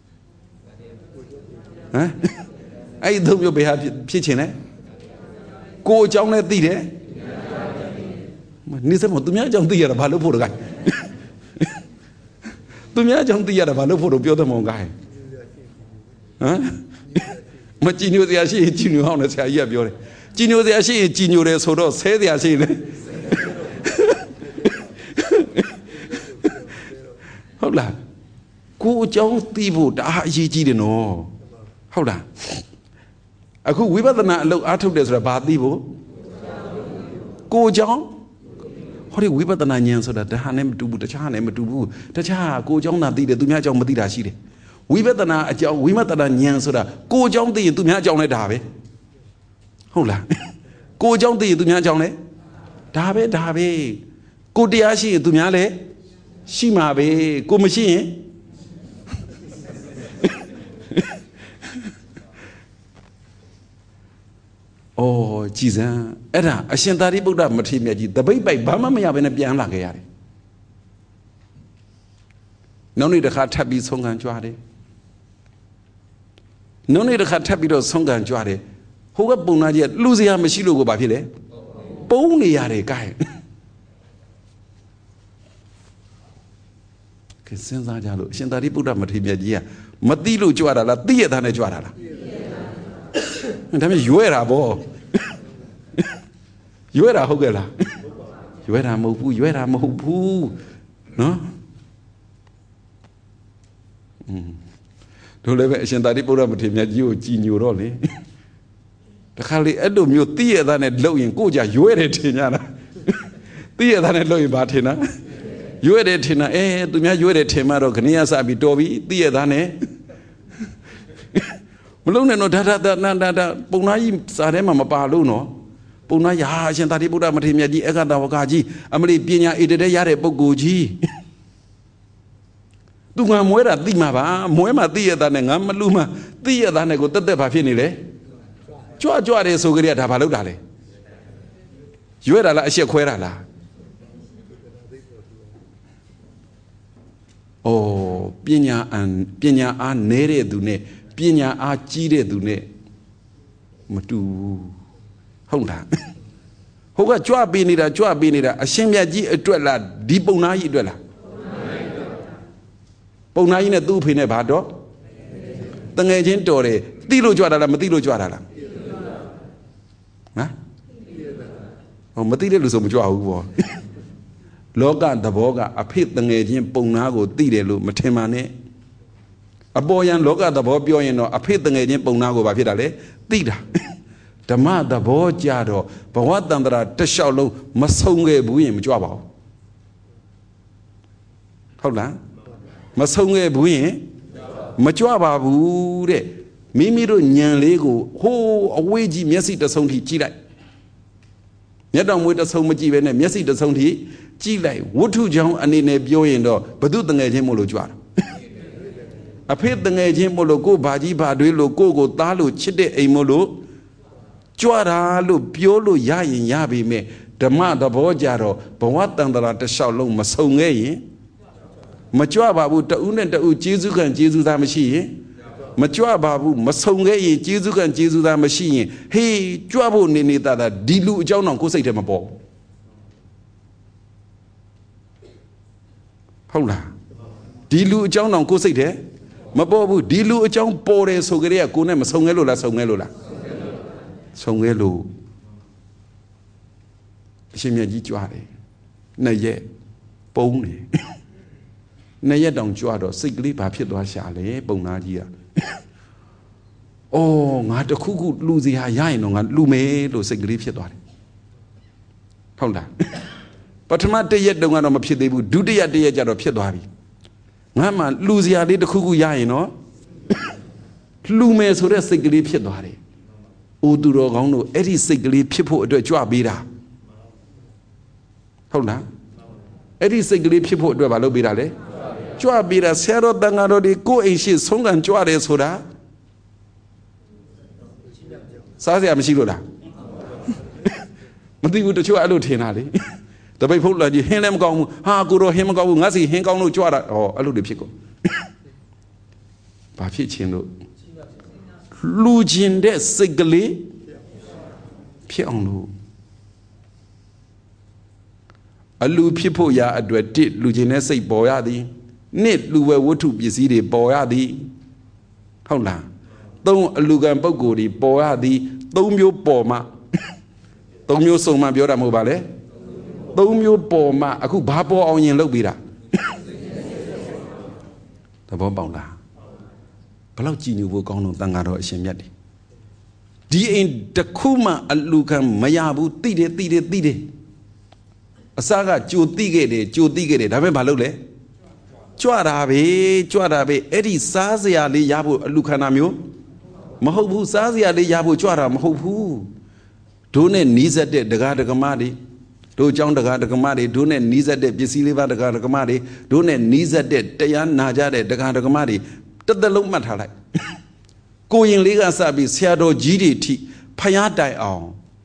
I don't know be happy chine. Go John at the day. Nissan to me, John the other for the guy. To me, John the other for the beautiful guy. Machinio the Ashi, Gino Honest, I have your Gino the Ashi, Gino the Sodo, say the Ashi. Hold on. Go John Tivo, Aji no. Hold on. I could we better not look at this about Divo. Go John. How do we better not answer that the Hanem to the Chanem to boo? The Cha, go John, not the Dumaja Matida Shide. We better not, we better not answer that. Go John the Dumaja Dabe. Hold on. Go John the Dumaja Dabe. Go Diashi Dumale. Shimabe, go machine. Oh, Jesus. Era, I sent that Buddha Matimia, the baby by Bama may have been a pian like no need a hard tabby song and juade. No need a hard tabby song and juade. Who got Bonadia, Luzia Machilo go by Pile? Bony are guy. Senza Jalo, Shendari Buddha Matimia, Matilu Juara, Tia than a Juara. And I mean, you are a ball. You are a Hogela. You are a Mopu, you are a Mopu. No? တို့လည်းပဲအရှင်သာရိပုတ္တမထေရမြတ်ကြီးကိုကြည်ညိုတော့လေတခါလေအဲ့လိုမျိုးသိရသားနဲ့လှုပ်ရင်ကိုကြရွဲတယ်ထင်ကြတာသိရသားနဲ့လှုပ်ရင်ဘာထင်တာရွဲတယ်ထင်တာသူများရွဲတယ်ထင်မှတော့ခဏရစပြီးတော်ပြီသိရသားနဲ့မလုံးနဲ့တော့ဒါပုံနာကြီးစာထဲမှာမပါလို့နော်ပုံနာကြီးအရှင်သာရိပုတ္တမထေရမြတ်ကြီးအက္ခတဝကကြီးအမလီပညာဣတတဲ့ရတဲ့ပုဂ္ဂိုလ်ကြီးသူငါမွဲတာသိမှာပါမွဲမှာသိရတာနဲ့ငါမလူမှာသိရတာနဲ့ကိုတက်ဘာဖြစ်နေလဲကြွတယ်ဆိုကြရတာဘာလုပ်တာလဲရွဲတာလားအရှက်ခွဲတာလားပညာအားနည်းတဲ့သူနဲ့ပညာအားကြီးတဲ့သူနဲ့မတူဟုတ်လားဟုတ်ကကြွပေးနေတာအရှင်မြတ်ကြီးအတွက်လားဒီပုံနာကြီးအတွက်လားပုံနာကြီးနဲ့သူ့အဖေနဲ့ဘာတော့တငယ်ချင်းတော်တယ်သိလို့ကြွတာလားမသိလို့ကြွတာလားမသိတဲ့လူဆိုမကြွဘူးပေါ့လောကသဘောကအဖေတငယ်ချင်းပုံနာကိုသိတယ်လို့မထင်ပါနဲ့အပေါ်ယံလောကသဘောပြောရင်တော့အဖေတငယ်ချင်းပုံနာကိုဘာဖြစ်တာလဲသိတာဓမ္မသဘောကြတော့ဘဝတန္တရာတစ်လျှောက်လုံးမဆုံးခဲ့ဘူးရင်မကြွပါဘူးဟုတ်လားမဆုံးခဲ့ဘူးရင်မကြွပါဘူးတဲ့မိမိတို့ညံလေးကိုဟိုးအဝေးကြီးမျက်စိတစ်ဆုံးထိကြည့်လိုက်မျက်တော်မွေးတစ်ဆုံးမကြည့်ပဲနဲ့မျက်စိတစ်ဆုံးထိကြည့်လိုက်ဝတ္ထုကြောင့်အနေနဲ့ပြောရင်တော့ဘသူတငယ်ချင်းမို့လို့ကြွတာအဖေတငယ်ချင်းမို့လို့ကိုဘာကြီးဘာတွေးလို့ကိုသားလို့ချစ်တဲ့အိမ်မို့လို့ကြွတာလို့ပြောလို့ရရင်ရပြီမဲ့ဓမ္မသဘောကြတော့ဘဝတန္တရာတစ်လျှောက်လုံးမဆုံးခဲ့ရင်မကြွပါဘူးတဦးနဲ့တဦးကျေးဇူးကံကျေးဇူးသားမရှိရင်မကြွပါဘူးမဆုံးခဲ့ရင်ကျေးဇူးကံကျေးဇူးသားမရှိရင်ဟေးကြွဖို့နေတာဒီလူအကြောင်းတော့ကိုယ်စိတ်ထဲမပေါ်ဟုတ်လားဒီလူအကြောင်းတော့ကိုယ်စိတ်ထဲမပေါ်ဘူးဒီလူအကြောင်းပေါ်တယ်ဆိုကြတဲ့ကိုယ်နဲ့မဆုံးခဲ့လို့လားဆုံးခဲ့လို့လားဆုံးခဲ့လို့အရှင်မြတ်ကြီးကြွတယ်နှစ်ရက်ပုံးတယ်နှစ်ရက်တောင်ကြွတော့စိတ်ကလေးဘာဖြစ်သွားရှာလဲပုံနာကြီးကငါတခုခုလူစီဟာရရင်တော့ငါလူမယ်လို့စိတ်ကလေးဖြစ်သွားတယ်ဟုတ်လားပထမတစ်ရက်တုန်းကတော့မဖြစ်သေးဘူးဒုတိယတစ်ရက်ကျတော့ဖြစ်သွားပြီငါမှလူစီဟာလေးတခုခုရရင်တော့လူမယ်ဆိုတဲ့စိတ်ကလေးဖြစ်သွားတယ်အိုသူတော်ကောင်းတို့အဲ့ဒီစိတ်ကလေးဖြစ်ဖို့အတွက်ကြွပေးတာဟုတ်လားအဲ့ဒီစိတ်ကလေးဖြစ်ဖို့အတွက်မလုပ်ပေးတာလေကြွပေးတာဆရာတော်တန်ဃာတော်တွေကိုယ်အိမ်ရှိဆုံးခံကြွတယ်ဆိုတာစားစရာမရှိလို့လားမသိဘူးတချို့အဲ့လိုထင်တာလေတပိတ်ဖုတ်လာကြီးဟင်းလည်းမကောင်းဘူးဟာကိုတော့ဟင်းမကောင်းဘူးငါစီဟင်းကောင်းလို့ကြွတာအဲ့လိုတွေဖြစ်ကုန်ဘာဖြစ်ချင်းလို့လူချင်းတဲ့စိတ်ကလေးဖြစ်အောင်လို့အလူဖြစ်ဖို့ရာအတွက်တစ်လူချင်းတဲ့စိတ်ပေါ်ရသည်နှစ်လူဝဲဝတ္ထုပစ္စည်းတွေပေါ်ရသည်ဟုတ်လားသုံးအလူကံပုဂ္ဂိုလ်တွေပေါ်ရသည်သုံးမျိုးပေါ်မှသုံးမျိုးစုံမှပြောတာမဟုတ်ပါလေသုံးမျိုးပေါ်မှအခုဘာပေါ်အောင်ရင်လုပ်ပြီးတာသဘောပေါက်လားဘယ်လောက်ကြည်ညိုဖို့ကောင်းတော့တန်ဃာတော်အရှင်မြတ်တွေဒီအိမ်တစ်ခုမှအလူကံမရဘူးသိတယ်အစကကြိုသိခဲ့တယ်ဒါပေမဲ့ဘာလုပ်လဲကြွတာပဲအဲ့ဒီစားစရာလေးရဖို့အလူခန္ဓာမျိုးမဟုတ်ဘူးစားစရာလေးရဖို့ကြွတာမဟုတ်ဘူးတို့နဲ့နီးစပ်တဲ့ဒကာဒကမတွေတို့အကြောင်းဒကာဒကမတွေတို့နဲ့နီးစပ်တဲ့ပစ္စည်းလေးပါဒကာဒကမတွေတို့နဲ့နီးစပ်တဲ့တရားနာကြတဲ့ဒကာဒကမတွေတစ်သက်လုံးမှတ်ထားလိုက်ကိုရင်လေးကစပြီးဆရာတော်ကြီးတွေထိဖျားတိုင်အောင်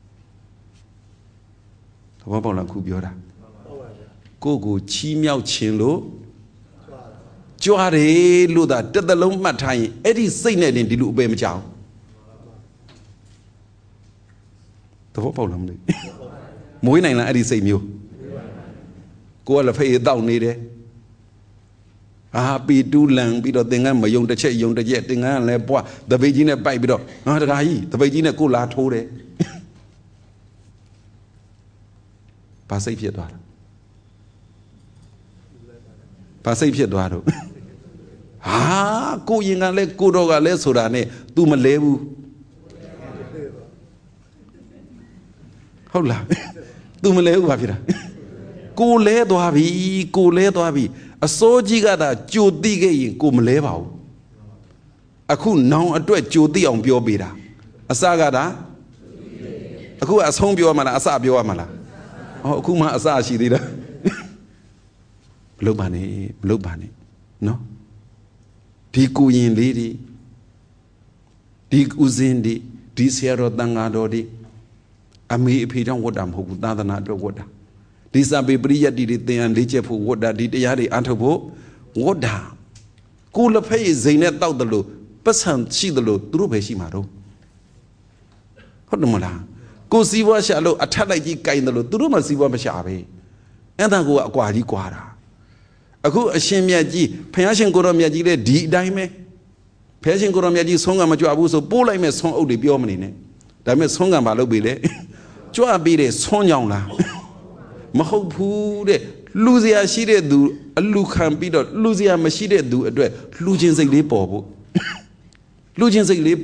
သဘောပေါက်လားခုပြောတာကိုချီးမြှောက်ခြင်းလို့ကြွားတယ်လို့သာတစ်သက်လုံးမှတ်ထားရင်အဲ့ဒီစိတ်နဲ့တင်ဒီလိုအပေမကြောက်သဘောပေါက်လားမသိမွေးနိုင်လားအဲ့ဒီစိတ်မျိုးကိုကလည်းဖေးတောက်နေတယ်ပီတူးလန်ပြီးတော့သင်္ကန်းမယုံတစ်ချက်ယုံတစ်ချက်သင်္ကန်းလည်းပွားတပိတ်ကြီးနဲ့ပိုက်ပြီးတော့ငါတကာကြီးတပိတ်ကြီးနဲ့ကိုလာထိုးတယ်ဘာစိတ်ဖြစ်သွားတာဘာစိတ်ဖြစ်သွားတော့ကိုရင်ကလည်းကိုတော့ကလည်းဆိုတာနဲ့ तू မလဲဘူးဟုတ်လား तू မလဲဘူးဘာဖြစ်တာကိုလဲသွားပြီအစိုးကြီးကသာကြိုတိခဲ့ရင်ကိုမလဲပါဘူးအခုနောင်အတွက်ကြိုတိအောင်ပြောပေးတာအစကသာအခုအဆုံးပြောမှလားအစပြောရမှလားအခုမှအစရှိသေးတယ်မလုပ်ပါနဲ့နော်ဒီကိုရင်လေးတွေဒီဦးစင်းတွေဒီဆရာတော်တန်ဃာတော်တွေအမေအဖေကြောင့်ဝတ်တာမဟုတ်ဘူးသာသနာအတွက်ဝတ်တာဒီစာပေပရိယတ်တွေသင်ရလေးချက်ဖို့ဝတ်တာဒီတရားတွေအထုတ်ဖို့ဝတ်တာကိုလက်ဖက်ရည်စိန်နဲ့တောက်တယ်လို့ပတ်စံရှိတယ်လို့သူတို့ပဲရှိမှာတော့ဟုတ်တယ်မလားကိုစီးပွားရှာလို့အထက်လိုက်ကြီးကင်တယ်လို့သူတို့မှစီးပွားမရှာပဲအဲ့ဒါကအကွာကြီးကွာတာအခုအရှင်မြတ်ကြီးဘုရားရှင်ကိုရောမြတ်ကြီးလည်းဒီအတိုင်းပဲဘုရားရှင်ကိုရောမြတ်ကြီးဆုံးကမကြွဘူးဆိုပို့လိုက်မဲ့ဆုံးအုပ်တွေပြောမနေနဲ့ဒါပေမဲ့ဆုံးကမလုပ်ပြီလေကြွပြီးတဲ့ဆုံးကြောင်လားမဟုတ်ဘူးတဲ့လူစရာရှိတဲ့သူအလူခံပြီးတော့လူစရာမရှိတဲ့သူအတွက်လူချင်းစိတ်လေးပေါ်ဖို့ဘုရား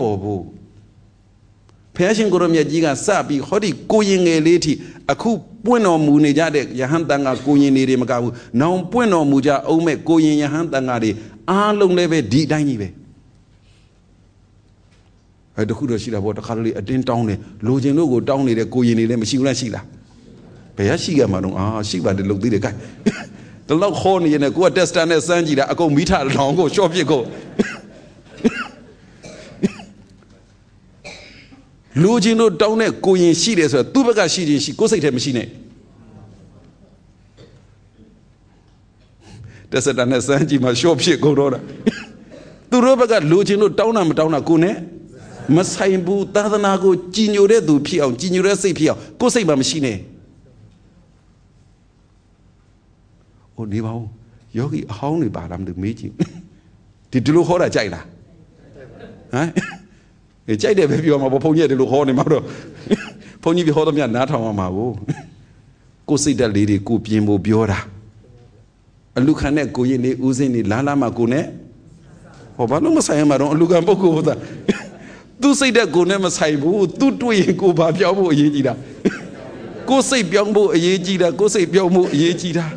ရှင်ကိုရောမြတ်ကြီးကစပြီးဟောဒီကိုရင်ငယ်လေးထိအခုပွင့်တော်မူနေကြတဲ့ယဟန်တန်ကကိုရင်တွေမကဘူးနောင်ပွင့်တော်မူကြအောင်မဲ့ကိုရင်ယဟန်တန်ကတွေအားလုံးလည်းပဲဒီအတိုင်းကြီးပဲအဲ့တခုတော့ရှိတာပေါ့တခါတလေအတင်းတောင်းတယ်လိုချင်လို့ကိုတောင်းနေတဲ့ကိုရင်တွေလည်းမရှိဘူးလားရှိလားဘယ်ရရှိကြမှာတော့ရှိပါတယ်လုံသေးတယ်ခိုင်းတလောက်ခေါ်နေရင်ကိုကတက်စတာနဲ့စမ်းကြည့်တာအကုန်မိထလောင်ကိုရှော့ပစ်ကိုလူချင်းတို့တောင်းတဲ့ကိုရင်ရှိတယ်ဆိုတော့သူ့ဘက်ကရှိခြင်းရှိကိုယ်စိတ်ထဲမရှိနဲ့တက်စတာနဲ့စမ်းကြည့်မှရှော့ဖြစ်ကုန်တော့တာသူတို့ဘက်ကလူချင်းတို့တောင်းတာမတောင်းတာကိုနဲ့မဆိုင်ဘူးသာသနာကိုကြည်ညိုတဲ့သူဖြစ်အောင်ကြည်ညိုတဲ့စိတ်ဖြစ်အောင်ကိုယ်စိတ်မှမရှိနဲ့ဟိုနေပါဦးယောဂီအဟောင်းတွေပါလားမသိမေးကြည့်ဒီလိုခေါ်တာကြိုက်လားဟမ်ကြိုက်တယ်ပဲပြောမှာပေါ့ဘုန်းကြီးကဒီလိုဟောနေမှာတော့ဘုန်းကြီးပြောတော့မြတ်နားထောင်ရမှာကိုစိတ်ဓာတ်လေးတွေကိုပြင်းဖို့ပြောတာအလူခံတဲ့ကိုရင်လေးဦးစင်းလေးလားမှကိုနဲ့ဟောဘာလို့မဆိုင်ရမှာတော့အလူခံပုဂ္ဂိုလ်ဟုတ်တာသူစိတ်ဓာတ်ကိုနဲ့မဆိုင်ဘူးသူတွေ့ရင်ကိုဘာပြောင်းဖို့အရေးကြီးတာကိုစိတ်ပြောင်းဖို့အရေးကြီးတာကိုစိတ်ပြောင်းဖို့အရေးကြီးတာ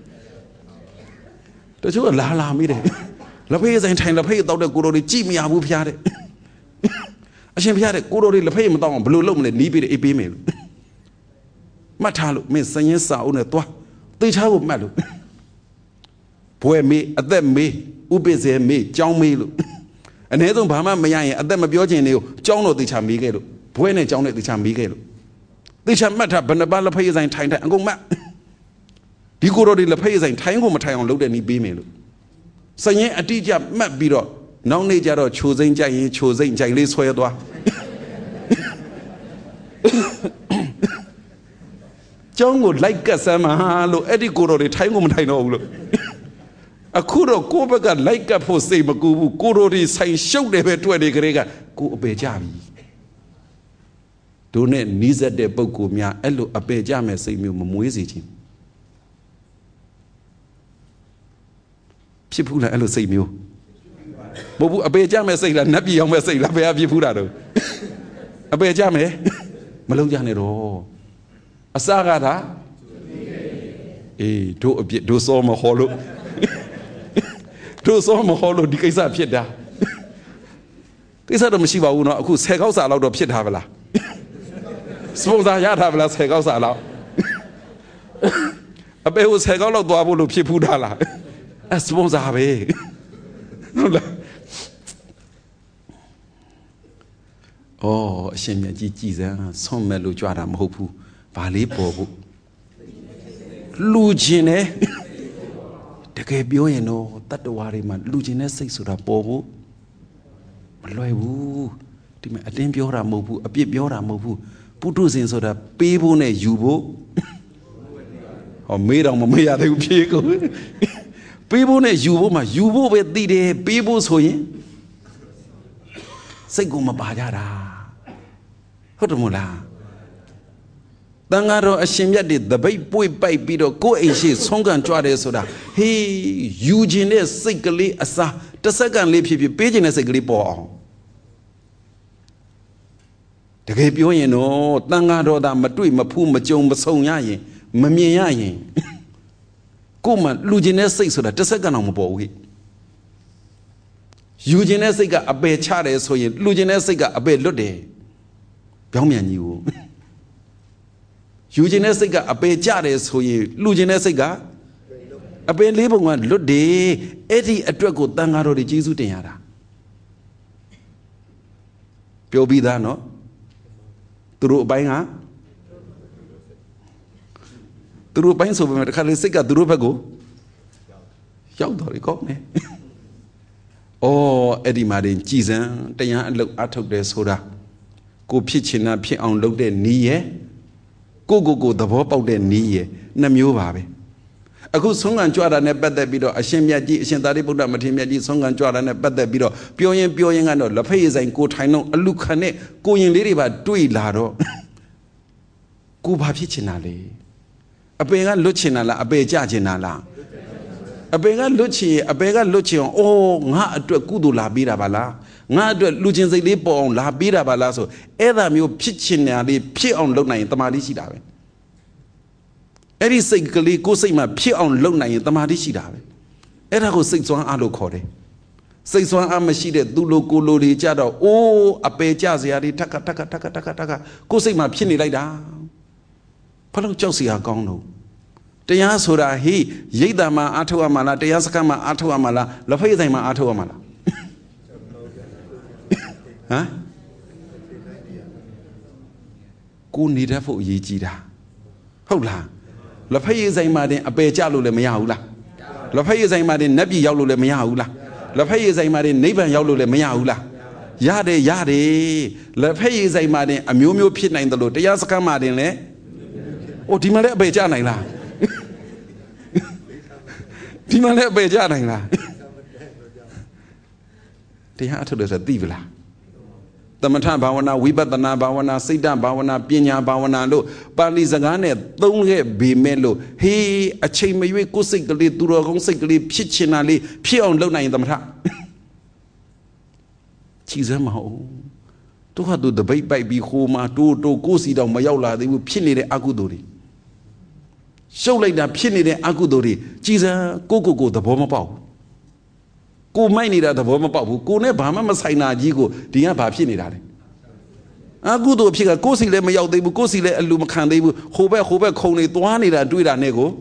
တချို့ကလာမိတယ်လက်ဖေးဆိုင်ထိုင်လက်ဖေးတောက်တဲ့ကိုတော်တွေကြည့်မရဘူးဖျားတဲ့အရှင်ဖျားတဲ့ကိုတော်တွေလက်ဖေးမတောက်အောင်ဘယ်လိုလုပ်မလဲနီးပြီးအေးပေးမယ်လို့မှတ်ထားလို့မင်းစရင်စာအုပ်နဲ့သွားသိချာကိုမှတ်လို့ဘွယ်မေးအသက်မေးဥပိ္ပဇေမေးကြောင်းမေးလို့အ ਨੇ ဆုံးဘာမှမရရင်အသက်မပြောချင်နေကိုကြောင်းတော့သိချာမေးခဲ့လို့ဘွယ်နဲ့ကြောင်းနဲ့သိချာမေးခဲ့လို့သိချာမှတ်ထားဘယ်နှပါလက်ဖေးဆိုင်ထိုင်အကုန်မှတ်ဒီကိုတော်တွေလက်ဖေးဆိုင်ထိုင်ကိုမထိုင်အောင်လုပ်တဲ့နီးပေးမယ်လို့စရင်အတိအကျမှတ်ပြီးတော့နောက်နေ့ကျတော့ချိုစိမ့်ကြိုက်ရင်ချိုစိမ့်ကြိုက်လေးဆွဲသွားကျောင်းကိုလိုက်ကတ်စမ်းမှာလို့အဲ့ဒီကိုတော်တွေထိုင်ကိုမထိုင်တော့ဘူးလို့အခုတော့ကိုယ့်ဘက်ကလိုက်ကတ်ဖို့စိတ်မကူဘူးကိုတော်တွေဆိုင်ရှုပ်တယ်ပဲတွေ့နေကြတဲ့ကကိုအပေကြပြီတို့နဲ့နီးစပ်တဲ့ပုဂ္ဂိုလ်များအဲ့လိုအပေကြမဲ့စိတ်မျိုးမမွေးစေချင်ဖြစ်ဘူးလားအဲ့လိုစိတ်မျိုးမဟုတ်ဘူးအပေကြမဲ့စိတ်လားနတ်ပြည်အောင်မဲ့စိတ်လားဘယ်အဖြစ်ဘူးတာတော့အပေကြမဲ့မလုံးကြနဲ့တော့အစကသာအေးတို့အပြစ်တို့စောမဟောလို့တို့စောမဟောလို့ဒီကိစ္စဖြစ်တာကိစ္စတော့မရှိပါဘူးเนาะအခု10ကောက်စာလောက်တော့ဖြစ်တာဗလားစပွန်ဆာရတာဗလား10ကောက်စာလောက်အပေကို10ကောက်လောက်သွားဖို့လို့ဖြစ်ဘူးတာလားအစပွန်ဆာပဲဟုတ်လားအရှင်မြတ်ကြီးကြည်စမ်းဆွန့်မဲ့လို့ကြွတာမဟုတ်ဘူးဘာလေးပေါ်ဖို့လူချင်းနဲ့တကယ်ပြောရင်တော့တတ္တဝါတွေမှာလူချင်းနဲ့စိတ်ဆိုတာပေါ်ဖို့မလွယ်ဘူးဒီမှာအတင်းပြောတာမဟုတ်ဘူးအပြစ်ပြောတာမဟုတ်ဘူးပုထုဇဉ်ဆိုတာပေးဖို့နဲ့ယူဖို့မေးတော့မမေးရသေးဘူးဖြေကိုပေးဖို့နဲ့ယူဖို့မှာယူဖို့ပဲသိတယ်ပေးဖို့ဆိုရင်စိတ်ကိုမပါကြတာဟုတ်တယ်မို့လားတန်ဃာတော်အရှင်မြတ်တွေတပိတ်ပွေပိုက်ပြီးတော့ကိုယ်အိမ်ရှိဆုံးခံကြွတယ်ဆိုတာဟေးယူခြင်းနဲ့စိတ်ကလေးအစားတတစက္ကန့်လေးဖြစ်ပေးခြင်းတဲ့စိတ်ကလေးပေါ်အောင်တကယ်ပြောရင်တော့တန်ဃာတော်သားမတွေ့မဖူးမကြုံမဆုံရရင်မမြင်ရရင်ကိုမှလူကျင်တဲ့စိတ်ဆိုတာတစက္ကန့်တော့မပေါ်ဘူးဟိယူကျင်တဲ့စိတ်ကအပယ်ချတယ်ဆိုရင်လူကျင်တဲ့စိတ်ကအပယ်လွတ်တယ်ပြောင်းပြန်ကြီးကိုယူကျင်တဲ့စိတ်ကအပယ်ကြတယ်ဆိုရင်လူကျင်တဲ့စိတ်ကအပယ်လေးပုံကလွတ်တယ်အဲ့ဒီအတွက်ကိုတန်ဃာတော်တွေကျေးဇူးတင်ရတာပြောပြီးသားနော်သူတို့အပိုင်းဆိုပေမဲ့တခါလေစိတ်ကသူတို့ဘက်ကိုရောက်တော်လေကောင်းတယ်အဲ့ဒီမှာတင်ကြည်စံတရားအလုပ်အထုတ်တယ်ဆိုတာကိုဖြစ်ချင်တာဖြစ်အောင်လုပ်တဲ့နည်းရဲ့ကိုသဘောပေါက်တဲ့နည်းရဲ့နှစ်မျိုးပါပဲအခုဆုံးခံကြွတာနဲ့ပတ်သက်ပြီးတော့အရှင်မြတ်ကြီးအရှင်သာရိပုတ္တမထေရမြတ်ကြီးဆုံးခံကြွတာနဲ့ပတ်သက်ပြီးတော့ပြောရင်ကတော့လက်ဖက်ရည်ဆိုင်ကိုထိုင်တော့အလူခံနဲ့ကိုရင်လေးတွေပါတွေ့လာတော့ကိုဘာဖြစ်ချင်တာလဲအပေကလွတ်ချင်တာလားအပေကြချင်တာလားအပေကလွတ်ချင်အောင်ငါအတွက်ကုသိုလ်လာပေးတာပါလားငါအတွက်လူချင်းစိတ်လေးပေါ်အောင်လာပေးတာပါလားဆိုအဲ့ဒါမျိုးဖြစ်ချင်တာလေးဖြစ်အောင်လုပ်နိုင်ရင်တမာတိရှိတာပဲအဲ့ဒီစိတ်ကလေးကိုယ်စိတ်မှာဖြစ်အောင်လုပ်နိုင်ရင်တမာတိရှိတာပဲအဲ့ဒါကိုစိတ်စွမ်းအားလို့ခေါ်တယ်စိတ်စွမ်းအားမရှိတဲ့သူလိုကိုလိုတွေကြတော့အပေကြစရာတွေထက်ကိုယ်စိတ်မှာဖြစ်နေလိုက်တာဘာလို့ကြောက်စရာကောင်းလို့တရားဆိုတာဟိရိတ်တာမှာအားထုတ်ရမှာလားတရားစခန်းမှာအားထုတ်ရမှာလားလက်ဖက်ဆိုင်မှာအားထုတ်ရမှာလားဟမ်ကိုနေတတ်ဖို့အရေးကြီးတာဟုတ်လားလက်ဖက်ဆိုင်မှာတင်အပယ်ကြလို့လည်းမရဘူးလားလက်ဖက်ဆိုင်မှာတင်နတ်ပြည်ရောက်လို့လည်းမရဘူးလားလက်ဖက်ဆိုင်မှာတင်နိဗ္ဗာန်ရောက်လို့လည်းမရဘူးလားရတယ်လက်ဖက်ဆိုင်မှာတင်အမျိုးမျိုးဖြစ်နိုင်တယ်လို့တရားစခန်းမှာတင်လည်းဒီမှာလည်းအပယ်ကြနိုင်လားဒီမှာလည်းအပယ်ကြနိုင်လားတရားအထုတ်လို့ဆိုသိပလားသမထဘာဝနာဝိပဿနာဘာဝနာစိတ်တဘာဝနာပညာဘာဝနာလို့ပါဠိစကားနဲ့သုံးခဲ့ပေမဲ့လို့အချိန်မရွေးကိုယ်စိတ်ကလေးသူတော်ကောင်းစိတ်ကလေးဖြစ်ချင်တာလေးဖြစ်အောင်လုပ်နိုင်ရင်သမထကြည်စမ်းမဟုတ်တို့ဟာတို့တပိတ်ပိုက်ပြီးဟိုမှာတိုးကိုယ်စီတော့မရောက်လာသေးဘူးဖြစ်နေတဲ့အကုသိုလ်တွေရှုပ်လိုက်တာဖြစ်နေတဲ့အကုသိုလ်တွေကြည်စမ်းကိုသဘောမပေါက်ဘူးကိုမိုက်နေတာသဘောမပေါက်ဘူးကိုနဲ့ဘာမှမဆိုင်တာကြီးကိုဒီကဘာဖြစ်နေတာလဲအကုသိုလ်ဖြစ်ကကိုယ်စီလည်းမရောက်သေးဘူးကိုယ်စီလည်းအလူမခံသေးဘူးဟိုဘက်ခုံနေသွားနေတာတွေ့တာနဲ့ကို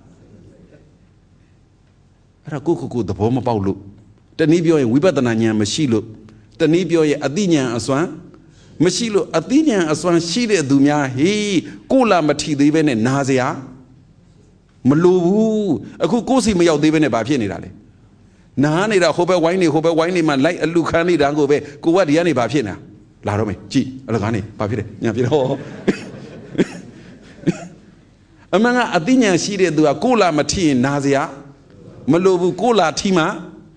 အဲ့ဒါကိုသဘောမပေါက်လို့တနည်းပြောရင်ဝိပဿနာဉာဏ်မရှိလို့တနည်းပြောရင်အသိဉာဏ်အစွမ်းမရှိလို့အသိဉာဏ်အစွမ်းရှိတဲ့သူများကိုလာမထီသေးပဲနဲ့နာစရာမလိုဘူးအခုကိုယ်စီမရောက်သေးပဲနဲ့ဘာဖြစ်နေတာလဲနားနေတာဟိုဘက်ဝိုင်းနေမှာလိုက်အလူခန်းနေတာကိုပဲကိုကဒီကနေဘာဖြစ်နေတာလာတော့မယ်ကြည်အလကားနေဘာဖြစ်လဲညာဖြစ်တော့အမှန်ကအသိဉာဏ်ရှိတဲ့သူကကိုလာမထီရင်နာစရာမလိုဘူးကိုလာထီမှာ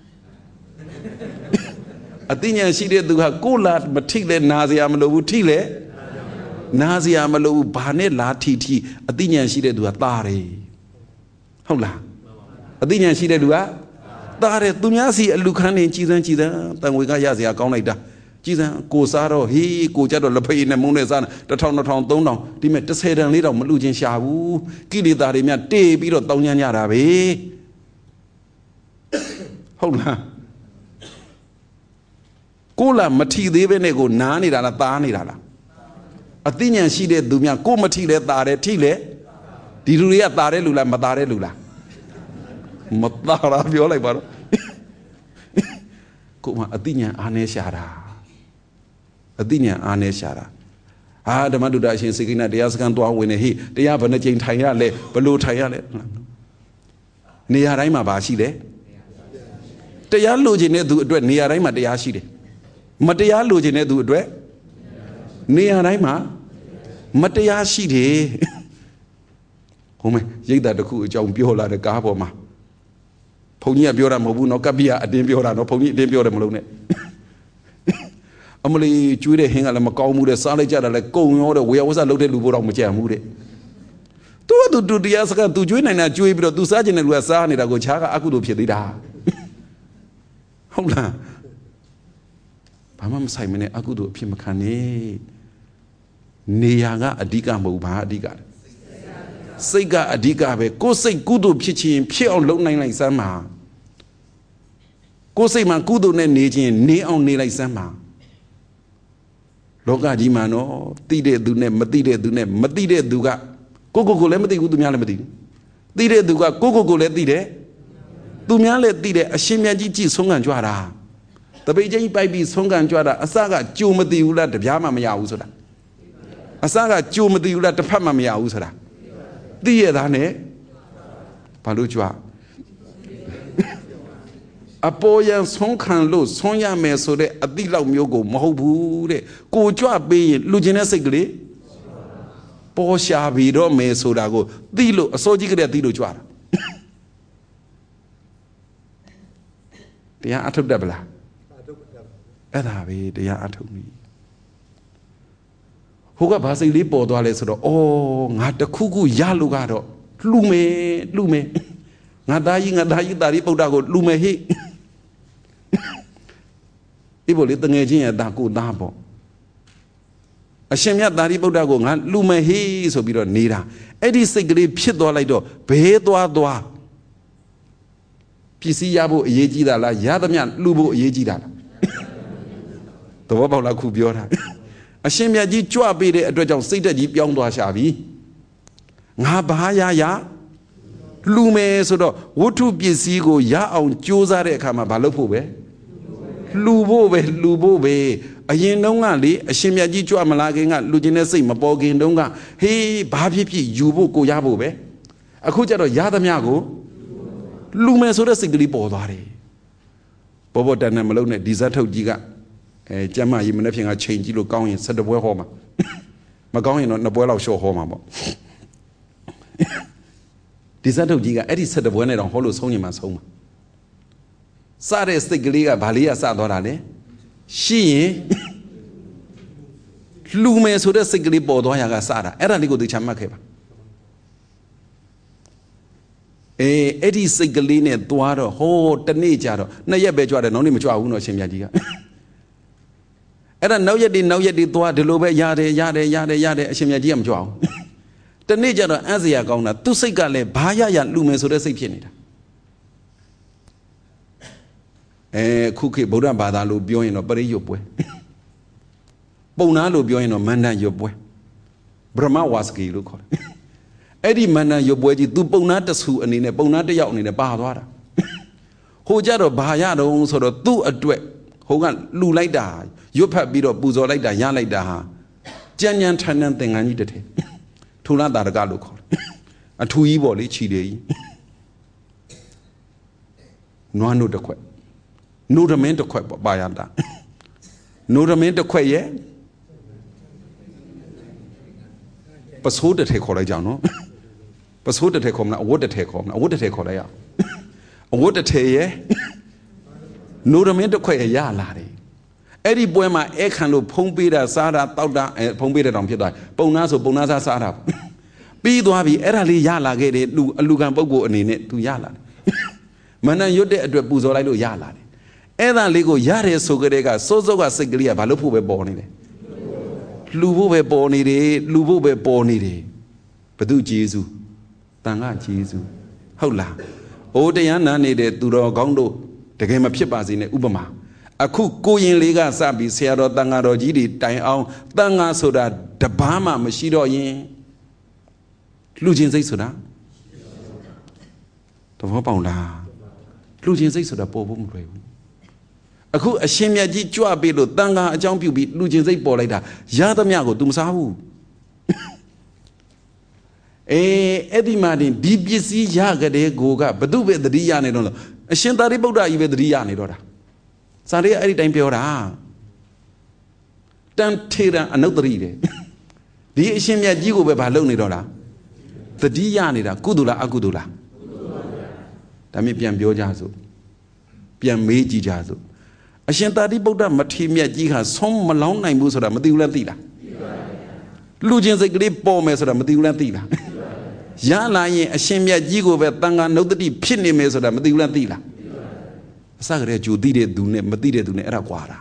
အသိဉာဏ်ရှိတဲ့သူကကိုလာမထီလဲနာစရာမလိုဘူးထီလဲနာစရာမလိုဘူးဘာနဲ့လာထီအသိဉာဏ်ရှိတဲ့သူကသားတယ်ဟုတ်လားအသိဉာဏ်ရှိတဲ့သူကသားတယ်သူများစီအလူခန်းနေကြည်စမ်းတန်ဝေကရစရာကောင်းလိုက်တာကြည်စမ်းကိုစားတော့ကိုကြတော့လက်ဖက်ရည်နဲ့မုန်းနဲ့စား1000 2000 3000ဒီမဲ့10တန်လေးတော့မလူချင်းရှာဘူးကိလေသာတွေများတေးပြီးတော့တောင်းကြတာပဲဟုတ်လားကိုလာမထီသေးပဲနဲ့ကိုနားနေတာလားသားနေတာလားအသိဉာဏ်ရှိတဲ့သူများကိုမထီလဲသားတယ်ထီလဲဒီလူတွေကသားတဲ့လူလားမသားတဲ့လူလားမသားတာပြောလိုက်ပါတော့ကိုမအသိဉာဏ်အားနေရှာတာဓမ္မတုဒ္ဒအရှင်စေကိနတရားစခန်းသွားဝင်နေတရားဘယ်နှကြိမ်ထိုင်ရလဲဘလို့ထိုင်ရလဲနေရာတိုင်းမှာပါရှိတယ်တရားလိုချင်တဲ့သူအတွက်နေရာတိုင်းမှာတရားရှိတယ်မတရားလိုချင်တဲ့သူအတွက်နေရာတိုင်းမှာမတရားရှိတယ်ဟုတ်မယ်ရိတ်တာတစ်ခုအကြောင်းပြောလာတဲ့ကားပေါ်မှာဘုန်းကြီးကပြောတာမဟုတ်ဘူးနော်ကပ္ပိယအတင်းပြောတာနော်ဘုန်းကြီးအတင်းပြောတယ်မလို့နဲ့အမလီကျွေးတဲ့ဟင်းကလည်းမကောင်းဘူးတဲ့စားလိုက်ကြတာလည်းကုံရောတဲ့ဝေယဝဆလုပ်တဲ့လူဘို့တော့မကြံဘူးတဲ့သူတရားစကားသူကျွေးနိုင်တာကျွေးပြီးတော့သူစားကျင်တဲ့လူကစားနေတာကိုခြားကအကုသိုလ်ဖြစ်သေးတာဟဟုတ်လားဘာမှမဆိုင်မနဲ့အကုသိုလ်အဖြစ်မခံနဲ့နေရာကအဓိကမဟုတ်ဘာအဓိကလဲစိတ်ကအဓိကပဲကိုယ်စိတ်ကုသိုလ်ဖြစ်ခြင်းဖြစ်အောင်လုပ်နိုင်လိုက်စမ်းပါကိုယ်စိတ်မှာကုသိုလ်နဲ့နေခြင်းနေအောင်နေလိုက်စမ်းပါလောကကြီးမှာနော်သိတဲ့သူနဲ့မသိတဲ့သူနဲ့မသိတဲ့သူကကိုလည်းမသိဘူးသူများလည်းမသိဘူးသိတဲ့သူကကိုလည်းသိတယ်သူများလည်းသိတယ်အရှင်မြတ်ကြီးကြည်ဆုံးခံကြွတာတပိတ်ချင်းပိုက်ပြီးဆုံးခံကြွတာအစကကြိုမသိဘူးလားတပြားမှမရဘူးဆိုတာအစကကြိုမသိဘူးလားတစ်ဖက်မှမရဘူးဆိုတာသိရတာနဲ့ဘာလို့ကြွအပေါ်ယံဆုံးခံလို့ဆုံးရမယ်ဆိုတဲ့အတိလောက်မျိုးကိုမဟုတ်ဘူးတဲ့ကိုကြွပေးရင်လူချင်းတဲ့စိတ်ကလေးပေါ်ရှာပြီးတော့မယ်ဆိုတာကိုသိလို့အစိုးကြီးကလေးသိလို့ကြွတာတရားအထုတ်တတ်ပလားအဲ့ဒါပဲတရားအထုတ်ပြီဟိုကဘာစိတ်လေးပေါ်သွားလဲဆိုတော့အော်ငါတခုခုရလို့ကတော့လှူမယ်ငါသားကြီးတာရိပုတ္တကိုလှူမယ်ဟိဒီဘောလေတငယ်ချင်းရဲ့ဒါကိုသားပေါ့အရှင်မြတ်သာရိပုတ္တကိုငါလှူမယ်ဟိဆိုပြီးတော့နေတာအဲ့ဒီစိတ်ကလေးဖြစ်သွားလိုက်တော့ဘဲသွားပစ္စည်းရဖို့အရေးကြီးတာလားရသမျှလှူဖို့အရေးကြီးတာလားသဘောပေါက်လားခုပြောတာအရှင်မြတ်ကြီးကြွပေးတဲ့အတွက်ကြောင့်စိတ်သက်ကြီးပြောင်းသွားရှာပြီငါဘာရလှူမယ်ဆိုတော့ဝတ္ထုပစ္စည်းကိုရအောင်ကြိုးစားတဲ့အခါမှာဘာလုပ်ဖို့ပဲလှူဖို့ပဲအရင်တုန်းကလေအရှင်မြတ်ကြီးကြွမလာခင်ကလူချင်းတဲ့စိတ်မပေါ်ခင်တုန်းကဟေးဘာဖြစ်ယူဖို့ကိုရဖို့ပဲအခုကျတော့ရသမျှကိုလူမယ်ဆိုတဲ့စိတ်ကလေးပေါ်သွားတယ်ဘောတန်နဲ့မလုံးနဲ့ဒီဇတ်ထုတ်ကြီးကကျမ်းမာရေးမနေ့ဖြင့်ကချိန်ကြည့်လို့ကောင်းရင်7ပွဲဟောမှာမကောင်းရင်တော့2ပွဲလောက်ရှော့ဟောမှာပေါ့ဒီဇတ်ထုတ်ကြီးကအဲ့ဒီ7ပွဲနဲ့တော့ဟောလို့ဆုံးရင်မှဆုံးမှာစတဲ့စိတ်ကလေးကဘာလေးကစသွားတာလဲရှိရင်လူမယ်ဆိုတဲ့စိတ်ကလေးပေါ်သွားရကစတာအဲ့ဒါလေးကိုသိချမှတ်ခဲ့ပါအဲ့ဒီစိတ်ကလေးနဲ့သွားတော့ဟောတနေ့ကြတော့2ရက်ပဲကြွတယ်နောက်နေ့မကြွဘူးနော်ရှင်မြတ်ကြီးကအဲ့ဒါနောက်ရက်တွေသွားဒီလိုပဲရတယ်အရှင်မြတ်ကြီးကမကြွအောင်တနေ့ကြတော့အံ့စရာကောင်းတာသူစိတ်ကလည်းဘာရလူမယ်ဆိုတဲ့စိတ်ဖြစ်နေတာခုခေတ်ဗုဒ္ဓဘာသာလို့ပြောရင်တော့ပရိယုတ်ပွဲပုံနာလို့ပြောရင်တော့မန္တန်ရွတ်ပွဲဗြဟ္မဝါစကီလို့ခေါ်တယ်အဲ့ဒီမန္တန်ရွတ်ပွဲကြီးသူပုံနာတဆူအနေနဲ့ပုံနာတစ်ယောက်အနေနဲ့ပါသွားတာဟိုကြတော့ဘာရတော့ဆိုတော့သူ့အတွက်ဟိုကလှူလိုက်တာရွတ်ဖတ်ပြီးတော့ပူဇော်လိုက်တာရလိုက်တာဟာကြံ့ထန်သင်္ကန်းကြီးတစ်ထည်ထုလတာရကလို့ခေါ်တယ်အထူကြီးပေါ့လေခြီလေကြီးနွားနို့တစ်ခွက်နိုရမင်းတစ်ခွက်ပေါ့ပါရတာနိုရမင်းတစ်ခွက်ရဲ့ပစိုးတစ်ထည်ခေါ်လိုက်ကြအောင်နော်ပစိုးတစ်ထည်ခေါ်မလားအဝတ်တစ်ထည်ခေါ်မလားအဝတ်တစ်ထည်ခေါ်လိုက်ရအောင်အဝတ်တစ်ထည်ရဲ့နိုရမင်းတစ်ခွက်ရဲ့ရလာတယ်အဲ့ဒီပွဲမှာအဲ့ခံလို့ဖုံးပေးတာစားတာတောက်တာဖုံးပေးတဲ့တောင်ဖြစ်သွားပုံနာဆိုပုံနာစားတာပြီးသွားပြီအဲ့ဒါလေးရလာခဲ့တယ်အလူခံပုဂ္ဂိုလ်အနေနဲ့သူရလာတယ်မန္တန်ရွတ်တဲ့အတွက်ပူဇော်လိုက်လို့ရလာတယ်အဲ့ဒါလေးကိုရတယ်ဆိုကြတဲ့ကစိုးကစိတ်ကလေးကဘာလို့ဖို့ပဲပေါ်နေတယ်လှူဖို့ပဲပေါ်နေတယ်ဘု து ဂျေဇုတန်ခါဂျေဇုဟုတ်လားအိုးတရားနာနေတဲ့သူတော်ကောင်းတို့တကယ်မဖြစ်ပါစေနဲ့ဥပမာအခုကိုရင်လေးကစပြီးဆရာတော်တန်ခါတော်ကြီးတွေတိုင်အောင်တန်ခါဆိုတာတပားမှမရှိတော့ရင်လှူခြင်းစိတ်ဆိုတာသဘောပေါက်လားလှူခြင်းစိတ်ဆိုတာပေါ်ဖို့မလွယ်ဘူးအခုအရှင်မြတ်ကြီးကြွပေးလို့တန်ခါအကြောင်းပြုပြီးလူချင်းစိတ်ပေါ်လိုက်တာရသမျှကို तू မစားဘူးအဲ့ဒီမှာဒီပစ္စည်းရကြတဲ့ကိုကဘု து ပဲသတိရနေတော့အရှင်သာရိပုတ္တကြီးပဲသတိရနေတော့တာစာရိအဲ့ဒီတိုင်းပြောတာတန်ထေရန်အနုတ္တရိတယ်ဒီအရှင်မြတ်ကြီးကိုပဲဘာလုပ်နေတော့တာသတိရနေတာကုသိုလ်လားအကုသိုလ်လားဒါမြင်ပြန်ပြောကြစို့ပြန်မေးကြည့်ကြစို့အရှင်သာရိပုတ္တမထေရမြတ်ကြီးဟာဆုံးမလောင်းနိုင်ဘူးဆိုတာမသိဘူးလားသိလားလူချင်းစိတ်ကလေးပေါ်မယ်ဆိုတာမသိဘူးလားသိလားရလာရင်အရှင်မြတ်ကြီးကိုပဲတန်ခါနုတ္တိဖြစ်နေမယ်ဆိုတာမသိဘူးလားသိလား Asagare Judi Dune, Matide Dune Eraquara.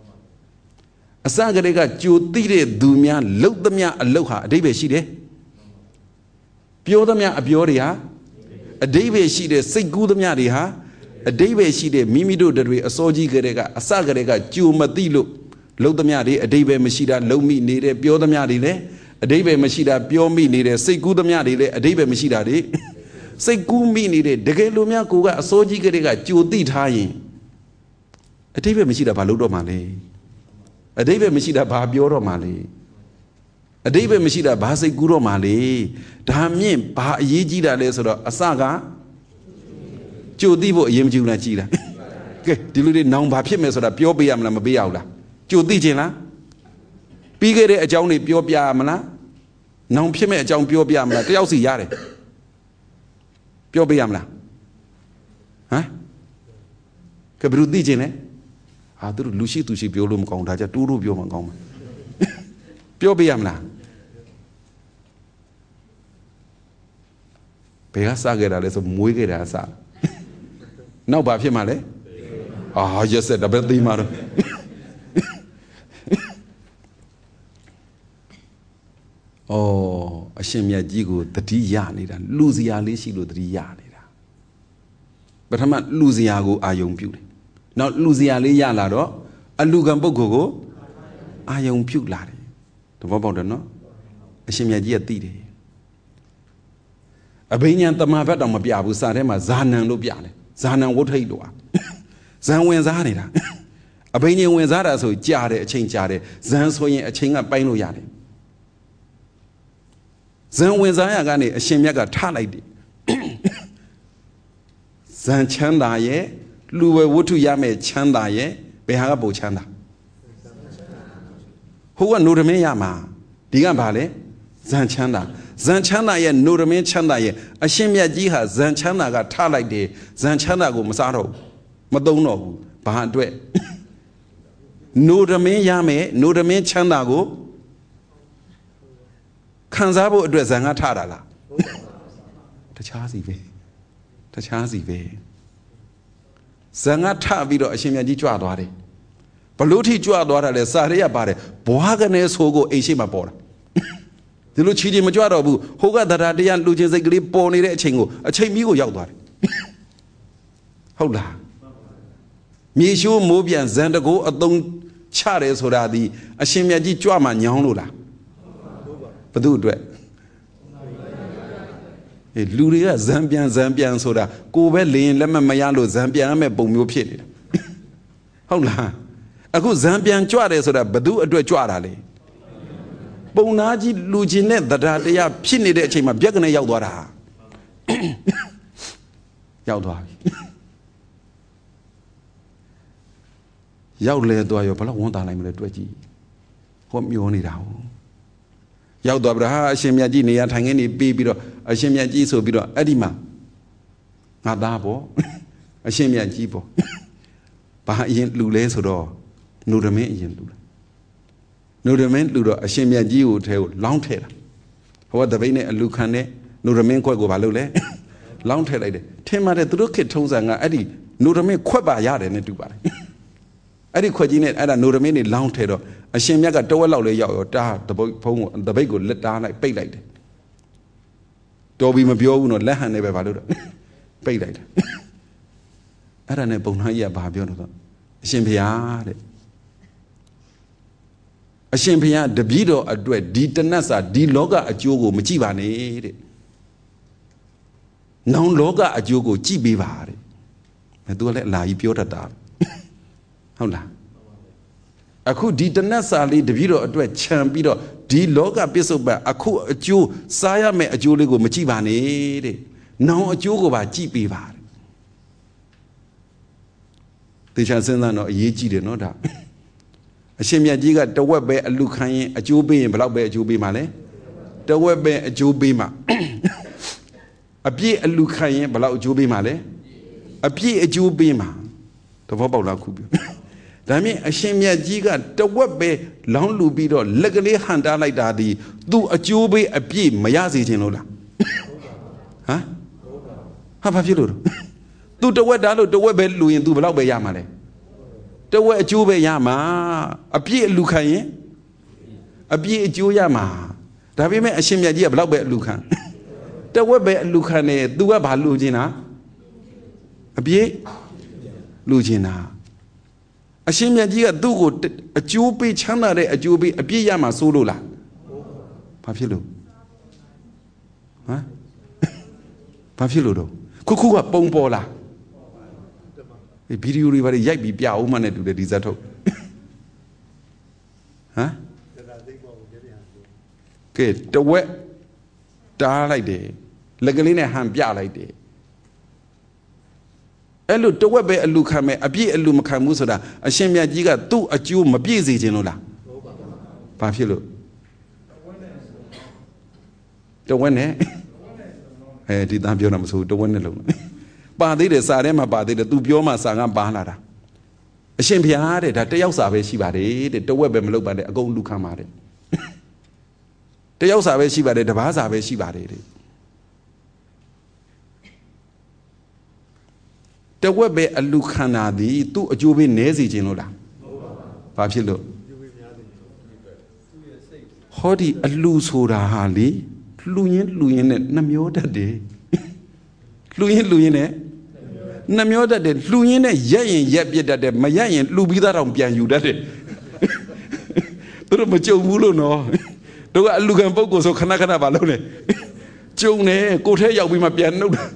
Asagare Judi Dumia, Lotamia, Aloha, a David Shide. Piodamia, a Bioria, a David Shide, Segudamia, a David Shide, Mimido, a Soji Garega, a Sagarega, Ju Matilo, Lotamia, a David Machida, Lomi needed, Piodamia, a David Machida, Piomi needed, Segudamia, a David Machida. Say Gumi needed, the Galumia Kuga, a Soji Garega, Judi tying. A David Machida Baludo Male. A David Machida Babioro Male. A David Machida Base Guro Male. Damien Ba Yijida Lesor, a saga. Jodivo Yem Juna Chida. Deluded non Bapimes or a Pio Biamla Mabiaula. Jodijina. Pigere a Johnny Pio Biamla. Non Pime a John Pio Biamla, the Aussie Yare. Pio Biamla. Huh? Cabrudijine. I do Lucy to see Biolum Contaja, two Rubium Goma. Pio Biamla. Peasa get a little muigera sa. No Bapimale? Ah, just said a bit the mother. Oh, a shemia jigo, the Tianida, Luzia Lisido, the Yanida. But I'm not Luziago, a young beauty. Not Luzia Lialado, a Lugambogo, a young pulari. The Vobon, no? A shemia gia tide. A Banian Tamavata Mabiabu Sarema, Zana Lubiane, Zana what he do. Zan wins Zanida. A Banian wins Zara, so Jare, a change Jare, Zan swing a chain of Baino Yadi. Zan when Zayagani, a Shemiaga Talide Zan Chandaye, Lua Wutu Yame Chandaye, Behabo Chanda. Who are Nurame Yama? Digambale, Zan Chanda. Zan Chandaye, Nurame Chandaye, a Shemia Jiha, Zan Chandaga Talide, Zan Chandago Masaro, Madono, Bahadwe. Nurame Yame, Nurame Chandago. Kanzabo address Zanga Tarala. The Chazi Ve. The Chazi Ve. Zanga Tavido Ashimia Juadore. Baluti Juadore, Saria Bare, Bohaganes Hogo Ashima Bora. The Luchidi Majuabu, Hoga the Radian Lujas a grip pony chingo, a chimigo yaudore. Hola. Mishu Mobian Zandago, a don Chares Horadi, Ashimia Juama Yanula. Do it. Luria, Zambian soda, go well in Lemon Mayalo, Zambia, me boom pit. Hola. A good Zambian Juarez soda, Badu a Juarale. Bonaji Luginet, that they are pinny de chima, Biagana Yaudara. Yaudara. Yaudle do I open one time with 20. What you only now? Yaudabra, Shemiaji, Tangani, baby, a Shemiaji, so be Adima. Nadabo, a Shemiajibo. Bahayan Lule Sodo, Nudame, Nudame Ludo, a Shemiaji would tell long tail. What the Vene and Lucane, Nudame Quagovalule, long tail lady. Tema de Druke Tozanga, Adi, Nudame Quaba Yard and Dubai. Adi Quaginet, and a Nudame long tail. A Shemiaga Dola Yao, the Bago let down like pay light. Dobby Mabio, no Lahan never valued. Pay light. I don't know Bonaya Babio. Shempia. A Shempia, the Bido, a duet, D. Tanasa, D. Loga, a Jogo, Machivane. Non Loga, a Jogo, Chibivari. I do let lie Piota. How la? Aku di tanasa li the video atwe champido di loga piso ba aku achu saya me achu le ko machi ba ne de now achu ko ba chi pi ba de cha sin san no ayi ji de no da a shin mya ji ga tawet be alu khan yin achu be yin blok be achu be ma le tawet be achu be ma a pie alu khan yin blok achu be ma le a pie achu be ma to pho pauk la khu bi that means a shemia jiga, the webbe, long lubido, legally handa like daddy, do a jubi a pea, Mayazi genola. Huh? How about you? သူတဝက်တာလို့တဝက်ပဲလူရင်သူဘယ်လောက်ပဲရမှာလဲတဝက်အကျိုးပဲရမှာအပြည့်အလူခံရင်အပြည့်အကျိုးရမှာဒါပေမဲ့အရှင်မြတ်ကြီးကဘယ်လောက်ပဲအလူခံတဝက်ပဲအလူခံနေသူကဘာလူချင်းတာအပြည့်လူချင်းတာအရှင်မြတ်ကြီးကသူ့ကိုအကျိုးပေးချမ်းသာတဲ့အကျိုးပေးအပြည့်ရမှာစိုးလို့လားဘာဖြစ်လို့ဟမ်ဘာဖြစ်လို့တော့ခုကပုံပေါ်လားဗီဒီယိုတွေဘာတွေရိုက်ပြီးပြအောင်မှနဲ့တူတယ်ဒီဇက်ထုတ်ဟမ်ကဲတဝက်တားလိုက်တယ်လက်ကလေးနဲ့ဟန်ပြလိုက်တယ်အဲ့လိုတဝက်ပဲအလူခံမဲ့အပြည့်အလူမခံဘူးဆိုတာအရှင်မြတ်ကြီးကသူ့အကျိုးမပြည့်စေခြင်းလို့လားဘာဖြစ်လို့တဝက်နဲ့ဒီသားပြောတာမဆိုတဝက်နဲ့လုံးပါသေးတယ်စာထဲမှာပါသေးတယ်သူပြောမှစာကပါလာတာအရှင်ဘုရားတဲ့ဒါတယောက်စာပဲရှိပါတယ်တဲ့တဝက်ပဲမလုပ်ပါနဲ့အကုန်လူခံပါတယ်တယောက်စာပဲရှိပါတယ်တပားစာပဲရှိပါတယ်တဲ့တဝက်ပဲအလူခံတာဒီသူ့အကျိုးပေးနည်းစေခြင်းလို့လားဘာဖြစ်လို့ဟောဒီအလူဆိုတာဟာလေလူရင်းနဲ့နှမျောတတ်တယ်လူရင်းနဲ့နှမျောတတ်တယ်လူရင်းနဲ့ရက်ရင်ရက်ပြစ်တတ်တယ်မရက်ရင်လူပြီးသားတောင်ပြန်ယူတတ်တယ်သူတို့မကြုံဘူးလို့နော်တို့ကအလူခံပုဂ္ဂိုလ်ဆိုခဏပါလို့လေကြုံတယ်ကိုထဲရောက်ပြီးမှပြန်နှုတ်တာ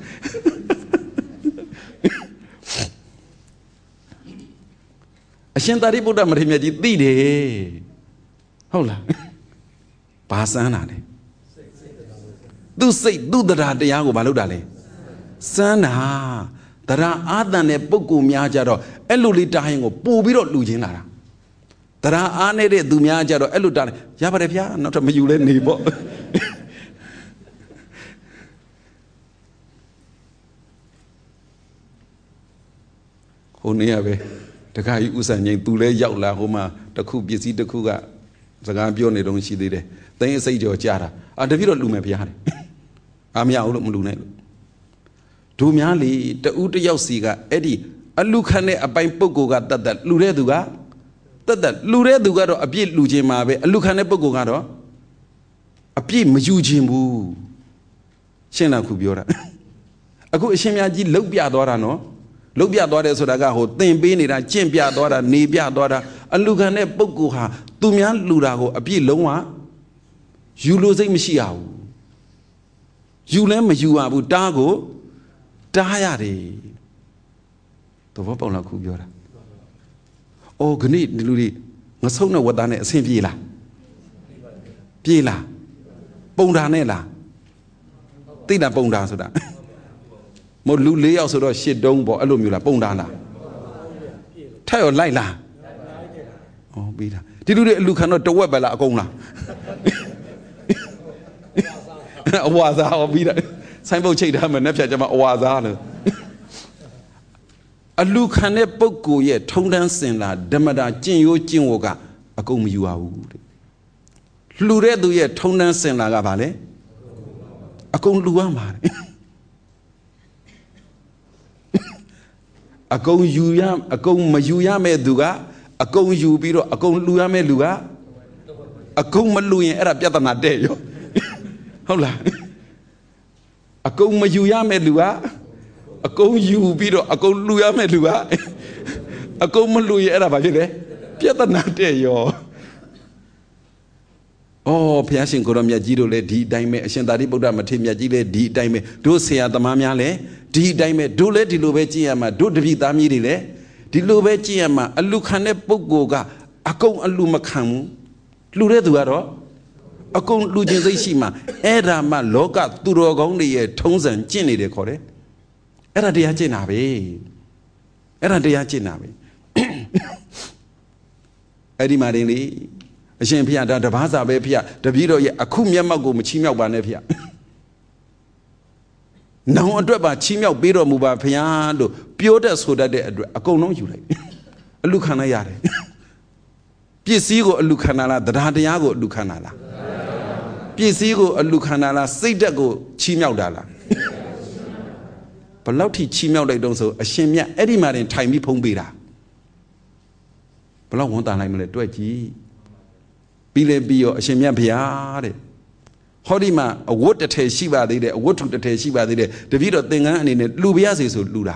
အရှင်သာရိပုတ္တမထေရမြတ်ကြီးသိတယ်ဟုတ်လားဘာစမ်းတာလဲသူ့စိတ်သူ့တရားတရားကိုမလုပ်တာလဲစမ်းတာတရားအာသန်တဲ့ပုဂ္ဂိုလ်များကြတော့အဲ့လိုလေးတားရင်ကိုပို့ပြီးတော့လူချင်းလာတာတရားအားနေတဲ့သူများကြတော့အဲ့လိုတားရပါတယ်ဗျာနောက်ထပ်မယူလဲနေပေါ့ဟိုနေ့ကပဲတခါကြီးဥစ္စာငိမ့်သူလဲရောက်လာဟိုမှာတခုပစ္စည်းတခုကစကားပြောနေတော့ရှိသေးတယ်သိန်းအစိတ်ကျော်ကြားတာတပြည့်တော့လူမယ်ဗျာတဲ့မရဘူးလို့မလူနဲ့လို့ဒုများလေတူတယောက်စီကအဲ့ဒီအလူခံတဲ့အပိုင်းပုဂ္ဂိုလ်ကတတ်လူတဲ့သူကတတ်လူတဲ့သူကတော့အပြည့်လူချင်းမှာပဲအလူခံတဲ့ပုဂ္ဂိုလ်ကတော့အပြည့်မယူခြင်းဘူးရှင်းလားခုပြောတာအခုအရှင်မြတ်ကြီးလှုပ်ပြသွားတာနော်လှုပ်ပြသွားတယ်ဆိုတာကဟိုသင်ပေးနေတာကျင့်ပြသွားတာနေပြသွားတာအလူခံတဲ့ပုဂ္ဂိုလ်ဟာသူများလူတာကိုအပြည့်လုံးဝယူလို့စိတ်မရှိရဘူးယူလဲမယူရဘူးတားကိုတားရတယ်သဘောပေါက်လားခုပြောတာအော်ခဏဒီလူတွေငဆုံနဲ့ဝတ်သားနဲ့အဆင်ပြေလားပြေလားပုံတာနဲ့လားသိလားပုံတာဆိုတာမဟုတ်လူ၄ယောက်ဆိုတော့၈တုံးပေါ့အဲ့လိုမျိုးလားပုံတာလားထက်ရောလိုက်လားဩပြီးတာဒီလူတွေအလူခံတော့တဝက်ပဲလားအကုန်လားအဝါစားဟောပြီးတာဆိုင်ပုတ်ချိတ်ထားမယ်နဲ့ဖြတ်ကြမှာအဝါစားလို့အလူခံတဲ့ပုဂ္ဂိုလ်ရဲ့ထုံတန်းစင်လာဓမ္မတာကျင့်ရိုးကျင့်ဝတ်ကအကုန်မယူရဘူးတဲ့လှူတဲ့သူရဲ့ထုံတန်းစင်လာကဘာလဲအကုန်လှူရမှာအကုန်ယူရအကုန်မယူရမဲ့သူကအကုန်ယူပြီးတော့အကုန်လှူရမဲ့လူကအကုန်မလှူရင်အဲ့ဒါပြဿနာတဲ့ရောဟုတ်လားအကုန်မယူရမဲ့လူကအကုန်ယူပြီးတော့အကုန်လှူရမဲ့လူကအကုန်မလှူရင်အဲ့ဒါဘာဖြစ်လဲပြဿနာတဲ့ရောအော်ဘုရားရှင်ကိုရောမြတ်ကြီးတို့လည်းဒီအတိုင်းပဲအရှင်သာရိပုတ္တမထေရမြတ်ကြီးလည်းဒီအတိုင်းပဲတို့ဆရာသမားများလည်းဒီအတိုင်းပဲတို့လည်းဒီလိုပဲကြည့်ရမှာတို့တပည့်သားမြေးတွေလည်းဒီလိုပဲကြည့်ရမှာအလူခံတဲ့ပုဂ္ဂိုလ်ကအကုန်အလူမခံဘူးလှူတဲ့သူကတော့အကုန်လူချင်းစိတ်ရှိမှာအဲ့ဒါမှလောကသူတော်ကောင်းတွေရဲ့ထုံးစံကျင့်နေတယ်ခေါ်တယ်အဲ့ဒါတရားကျင့်တာပဲအဲ့ဒါတရားကျင့်တာပဲအဲ့ဒီမှာတင်လေအရှင်ဖေရဒါတပားစာပဲဖေရတပည့်တော်ရဲ့အခုမျက်မှောက်ကိုမချီးမြှောက်ပါနဲ့ဖေရနောင်အတွက်ပါချီးမြှောက်ပေးတော်မူပါဖေရလို့ပြောတတ်ဆိုတတ်တဲ့အတွက်အကုန်လုံးယူလိုက်အလူခံလိုက်ရတယ်ပစ္စည်းကိုအလူခံတာလားတရားတရားကိုအလူခံတာလားပစ္စည်းကိုအလူခံတာလားစိတ်ဓာတ်ကိုချီးမြှောက်တာလား Balauti chimel like don't so, a shemia, Eddie Marin, time me pombira. Balau won't I like to it. Bile bio, a shemia piade. Hodima, a water taste Shiva did it, a water to taste Shiva did it, the video thing and in it, Lubias is Lula.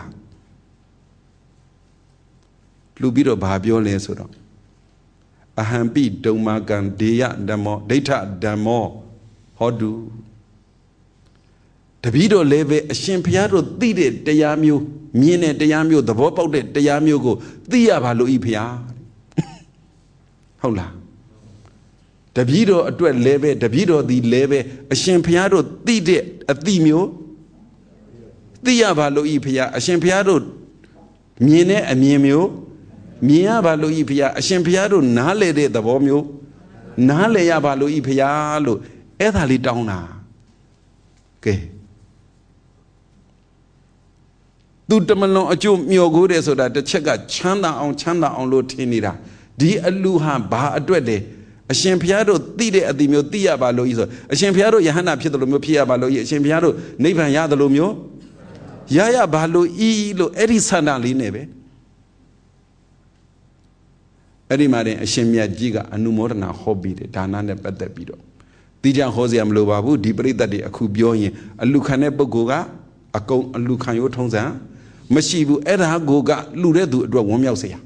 Lubiro Babio Lesoda. A hampi, Domagan, data, damo, Hodu. The video leve, a shempiado did it, the yamu, mine, the yamu, the vopo, the yamu go, the Avalu Ipia. Hola. The video at a leve, the video the leve, a shempiado did it, a themio. The Avalu Ipia, a shempiado, mine, a mimio. Mia balu ipia, a shempiado, nale de the bomio, nale balu ipialo, ethali downa. Okay. Do the malon a jum mio good so that the chega chanda on lotinida. Di aluha ba a dreade, a shempiado, dide at the miotia balu iso, a shempiado, Yahana Pietro Pia balu, shempiado, Nevan Yadalumio, Yaya balu ilo, Erisana linebe. Eddie Marin, a shemia giga, a numorna hobby, the Dana but the bido. Dijan Hosiam Lobabu, debrate that a cubioin, a Lucane Bogoga, a Lucayo Tonza, Mashibu Edha Goga, Luredu, do one yelsia.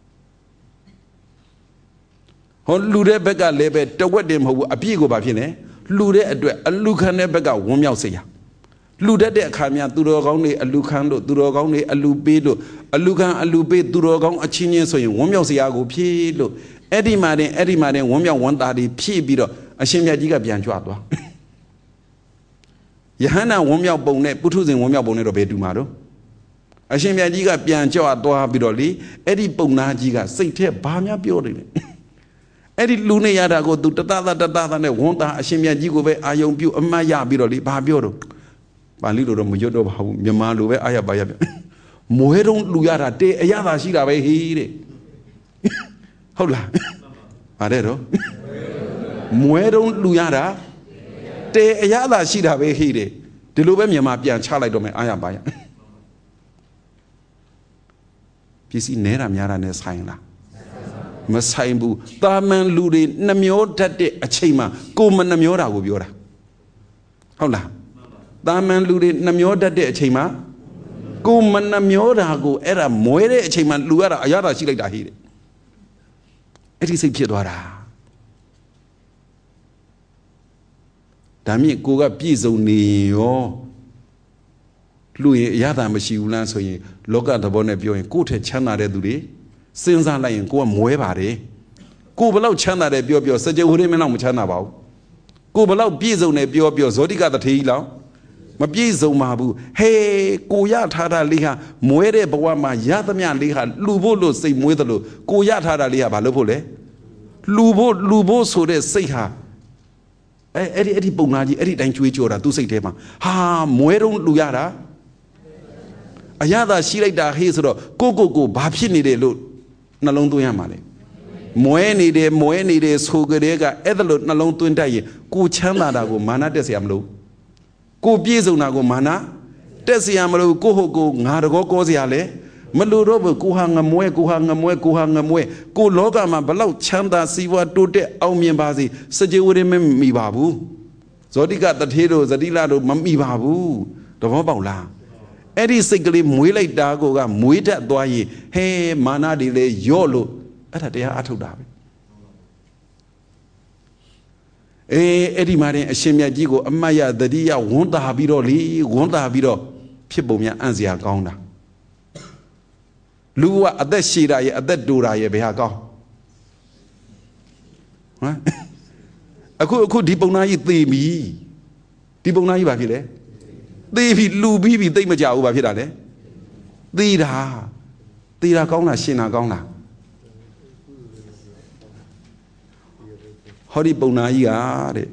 On Lure Bega lebe, the wedding who a pigo bafine, Lure a Lucane Bega, one yelsia. Luda de Camia, Durogone, a Lucando, Durogone, a Lubedo, a Lucan, a Lube, Durogon, a Chinian, so in Womio Siago, Pilo, Eddie Marin, Womia, one daddy, P. Bido, a Shemia Giga Bianchuado. Yahana, Womia Bonet, Putus in Womia Bonet Bedumado. A Shemia Giga Bianchoa, Bidoli, Eddie Bona Giga, Saint Bamia building. Eddie Lune Yada go to Tata, and Wonta, a Shemia Gigo, I young Pew, a Maya Bidoli, Babiodo. Palito Mujodo, Yamalu, Ayabaya. Mueron Lugara, de Ayada Shida, here. Hola. Adero. Mueron Lugara, de Ayada Shida, here. The Lubem Yamapia, Chaladome, Ayabaya. Pisi Nera Miara Nesaina. Masaimbu, Taman Ludi, Namio Tate, a chema, Goman Namiora Ubiora. Hola. Daman Ludi Namioda de Chema. Go Manamioda go era Moere Cheman Luara Ayada she like that here. It is a Piedora. Dami Goga Piso Neo Louis Yada Machiulan so ye, Loga the Bonapio and go to Chana de Dudi, since I lie and go Moebare. Go below Chana de Biobio, such a woman on Chana about. Go below Piso Nebio, Zodica the Taylor. Mabizo Mabu, hey, Goyata Liha, Muere Bawama, Yatamia Liha, Lubolo say Muedalo, Goyata Liha Balopole, Lubo so de Seha. Eddie Bonaji, Eddie Danchuichora, do say Tema. Ha, Mueron Luyara Ayada, she like that Hazel, go, Babini de Lu, Nalondo Yamale. Moeni de Sogorega, Ethelot Nalon to Indaye, Go Chana go, Mana desiamlo. Go Bizo Nago Mana, Desiamalo, go, Narago Goziale, Malurobo, Kuhanga Mue, go Logama, Balau, Chanda, Siva, Dote, Aumian Bazi, Sajewim Mi Babu. Zodiga, the Tito, Zadilado, Mami Babu, the Vobaula. Eddie Sigli, Muile Dagoga, Muita Doye, Hey, Mana de Yolo, at a day Atodabi. Eddie Marin, a Shemia Gigo, Amaya, the Dia, won't have it, people me Anzia Gauna. Lua at that Shira, at that Dura, Behago. I could Dibonai me. Dibonai Bavile. David Lubi, they Maja Bavile. Dida Gauna, Shina Gauna. Hori Bonai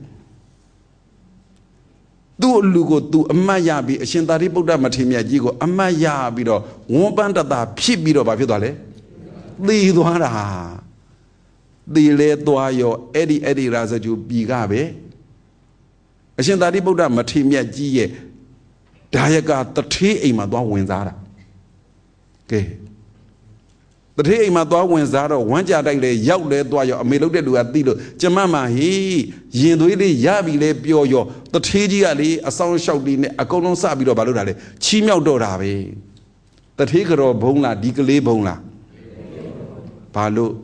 do Lugo do Amayabi, a Shintari Buddha Matimia Gigo, Amayabido, one banda da Pibido Bavidale. Liduara. The Le Doyo, Eddie Razaju Bigabe. A Shintari Buddha Matimia Gie. Dayaka the tea Imadwa Winzara. Okay. The tea Imadwa Winzara, one jadale, Yaule, Dwyer, Melody to Adido, Jamama, he, Yinduili, Yabile, Pioyo, the Tigiali, a sound shouting, a colon sabilo baludale, Chimio Dorabe, the Tiger of Bona, Dicale Bona, Palo,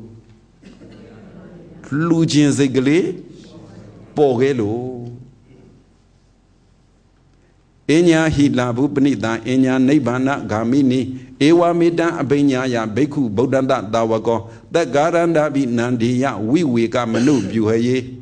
Lugin Zigale, Pogelo. Enya hilabu benita enya nebana gamini ewa medan abenya ya beku bodanda dawago that garanda bi nandiya we ka manu buhaye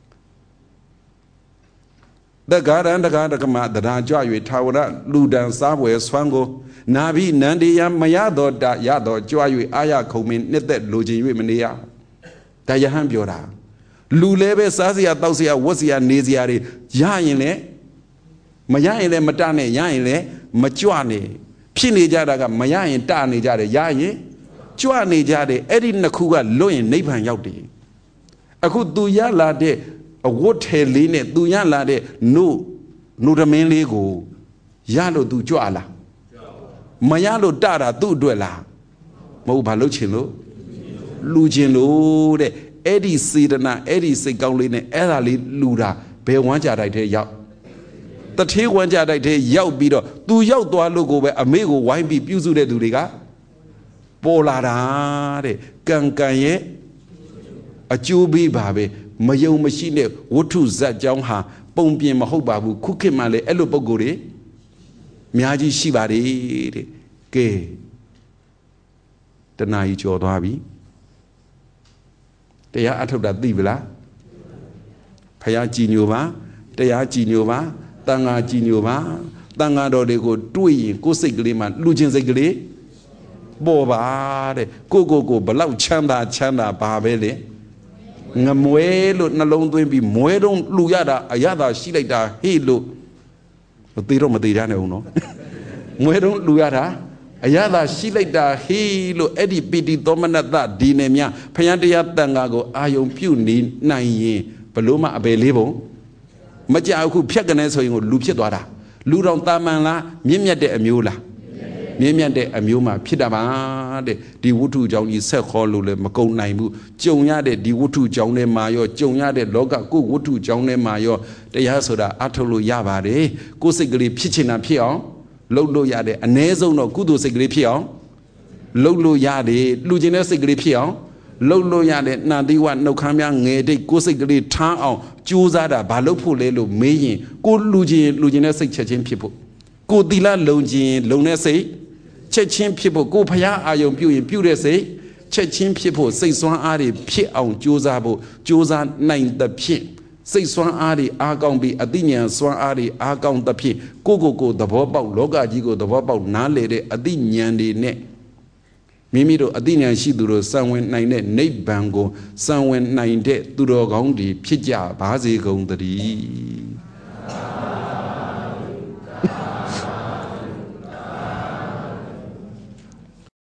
the garanda kama the raja yue tawara ludan sabwe swango nabi nandiya mayado da yado joyu aya komin nete lojin yue mania dayahan biora lulebe sazia tausia wasia neziare yayin Mayan Matane Yain, Machuane, Pini Jadaga, Mayan Tani Jade Yaye, Chuani Jade, Eddie Nakuga, Loin, Napan Yaudi. I could do Yala de a water line, do Yala de no the main lego, Yalo do Joala. Mayalo Dara do Duela, Mobaluchino, Lugino, de Eddie Sidana, Eddie Segaulin, Elali Luda, Bewanja Yap. The tea one jar I take Yao Bido, do Yao do a logo where amigo wine be Puzu de Duriga Polarade, Gangaye, a Jubi Babe, Mayo machine, Wotu Zajangha, Pompi Mahobabu, Cookie Male, Elopogore, Miyaji Shibari, Gay. The night Jodabi. They are out of that divila Payaji Nova, they are Genova. Tanga Jinova, Tanga do de go doing, go siglima, Lugin Zigli, Boba, go, Balau Chanda, Babele, Namuelo, Nalon to be Muedon, Luyada, Ayada, Shilada, Hilo, Tiro Madirano, no? Muedon, Luyada, Ayada, Shilada, Hilo, Eddie Piti, Dominata, Dinemia, Payandia Tangago, Ayon Puni, 9 years, Paloma available. Maja who Piaganes or Lupia, Luron Tamala, Mimia de Amula, Mimia de Amuma, Pidama, the Wutu Jown is so called Maco Naimu, Jonia de Wutu Jone Mayo, Jonia de Loga, go Wutu Jone Mayo, the Yasoda, Atolo Yabade, go sigli pitching a pion, Lolo Yade, a nazo no kudo sigli pion, Lolo Yade, Lugina sigli pion. Lolo Yade, Nadiwa no Kamyang, de Gosigli town, Juzada, Balopulelo, Mayin, good Lugina Chechin people. Good Dila Longin, Lonese, Chechin people, go Paya, Ayon Pew, Pewre say, Chechin people, say Swan Adi, Pit on Juzabo, Juzan 9 the Pit. Say Swan Adi, Argon be Adinian, Swan Adi, Argon the Pit, go, the Boba, Loga, Jigo, the Boba, Nale, Adinian de Ne. Mimiro Adina Shiduro, Sanwen 9 Nate Bango, Sanwen 9 Duro Gondi, Pija, Bazi Gondari.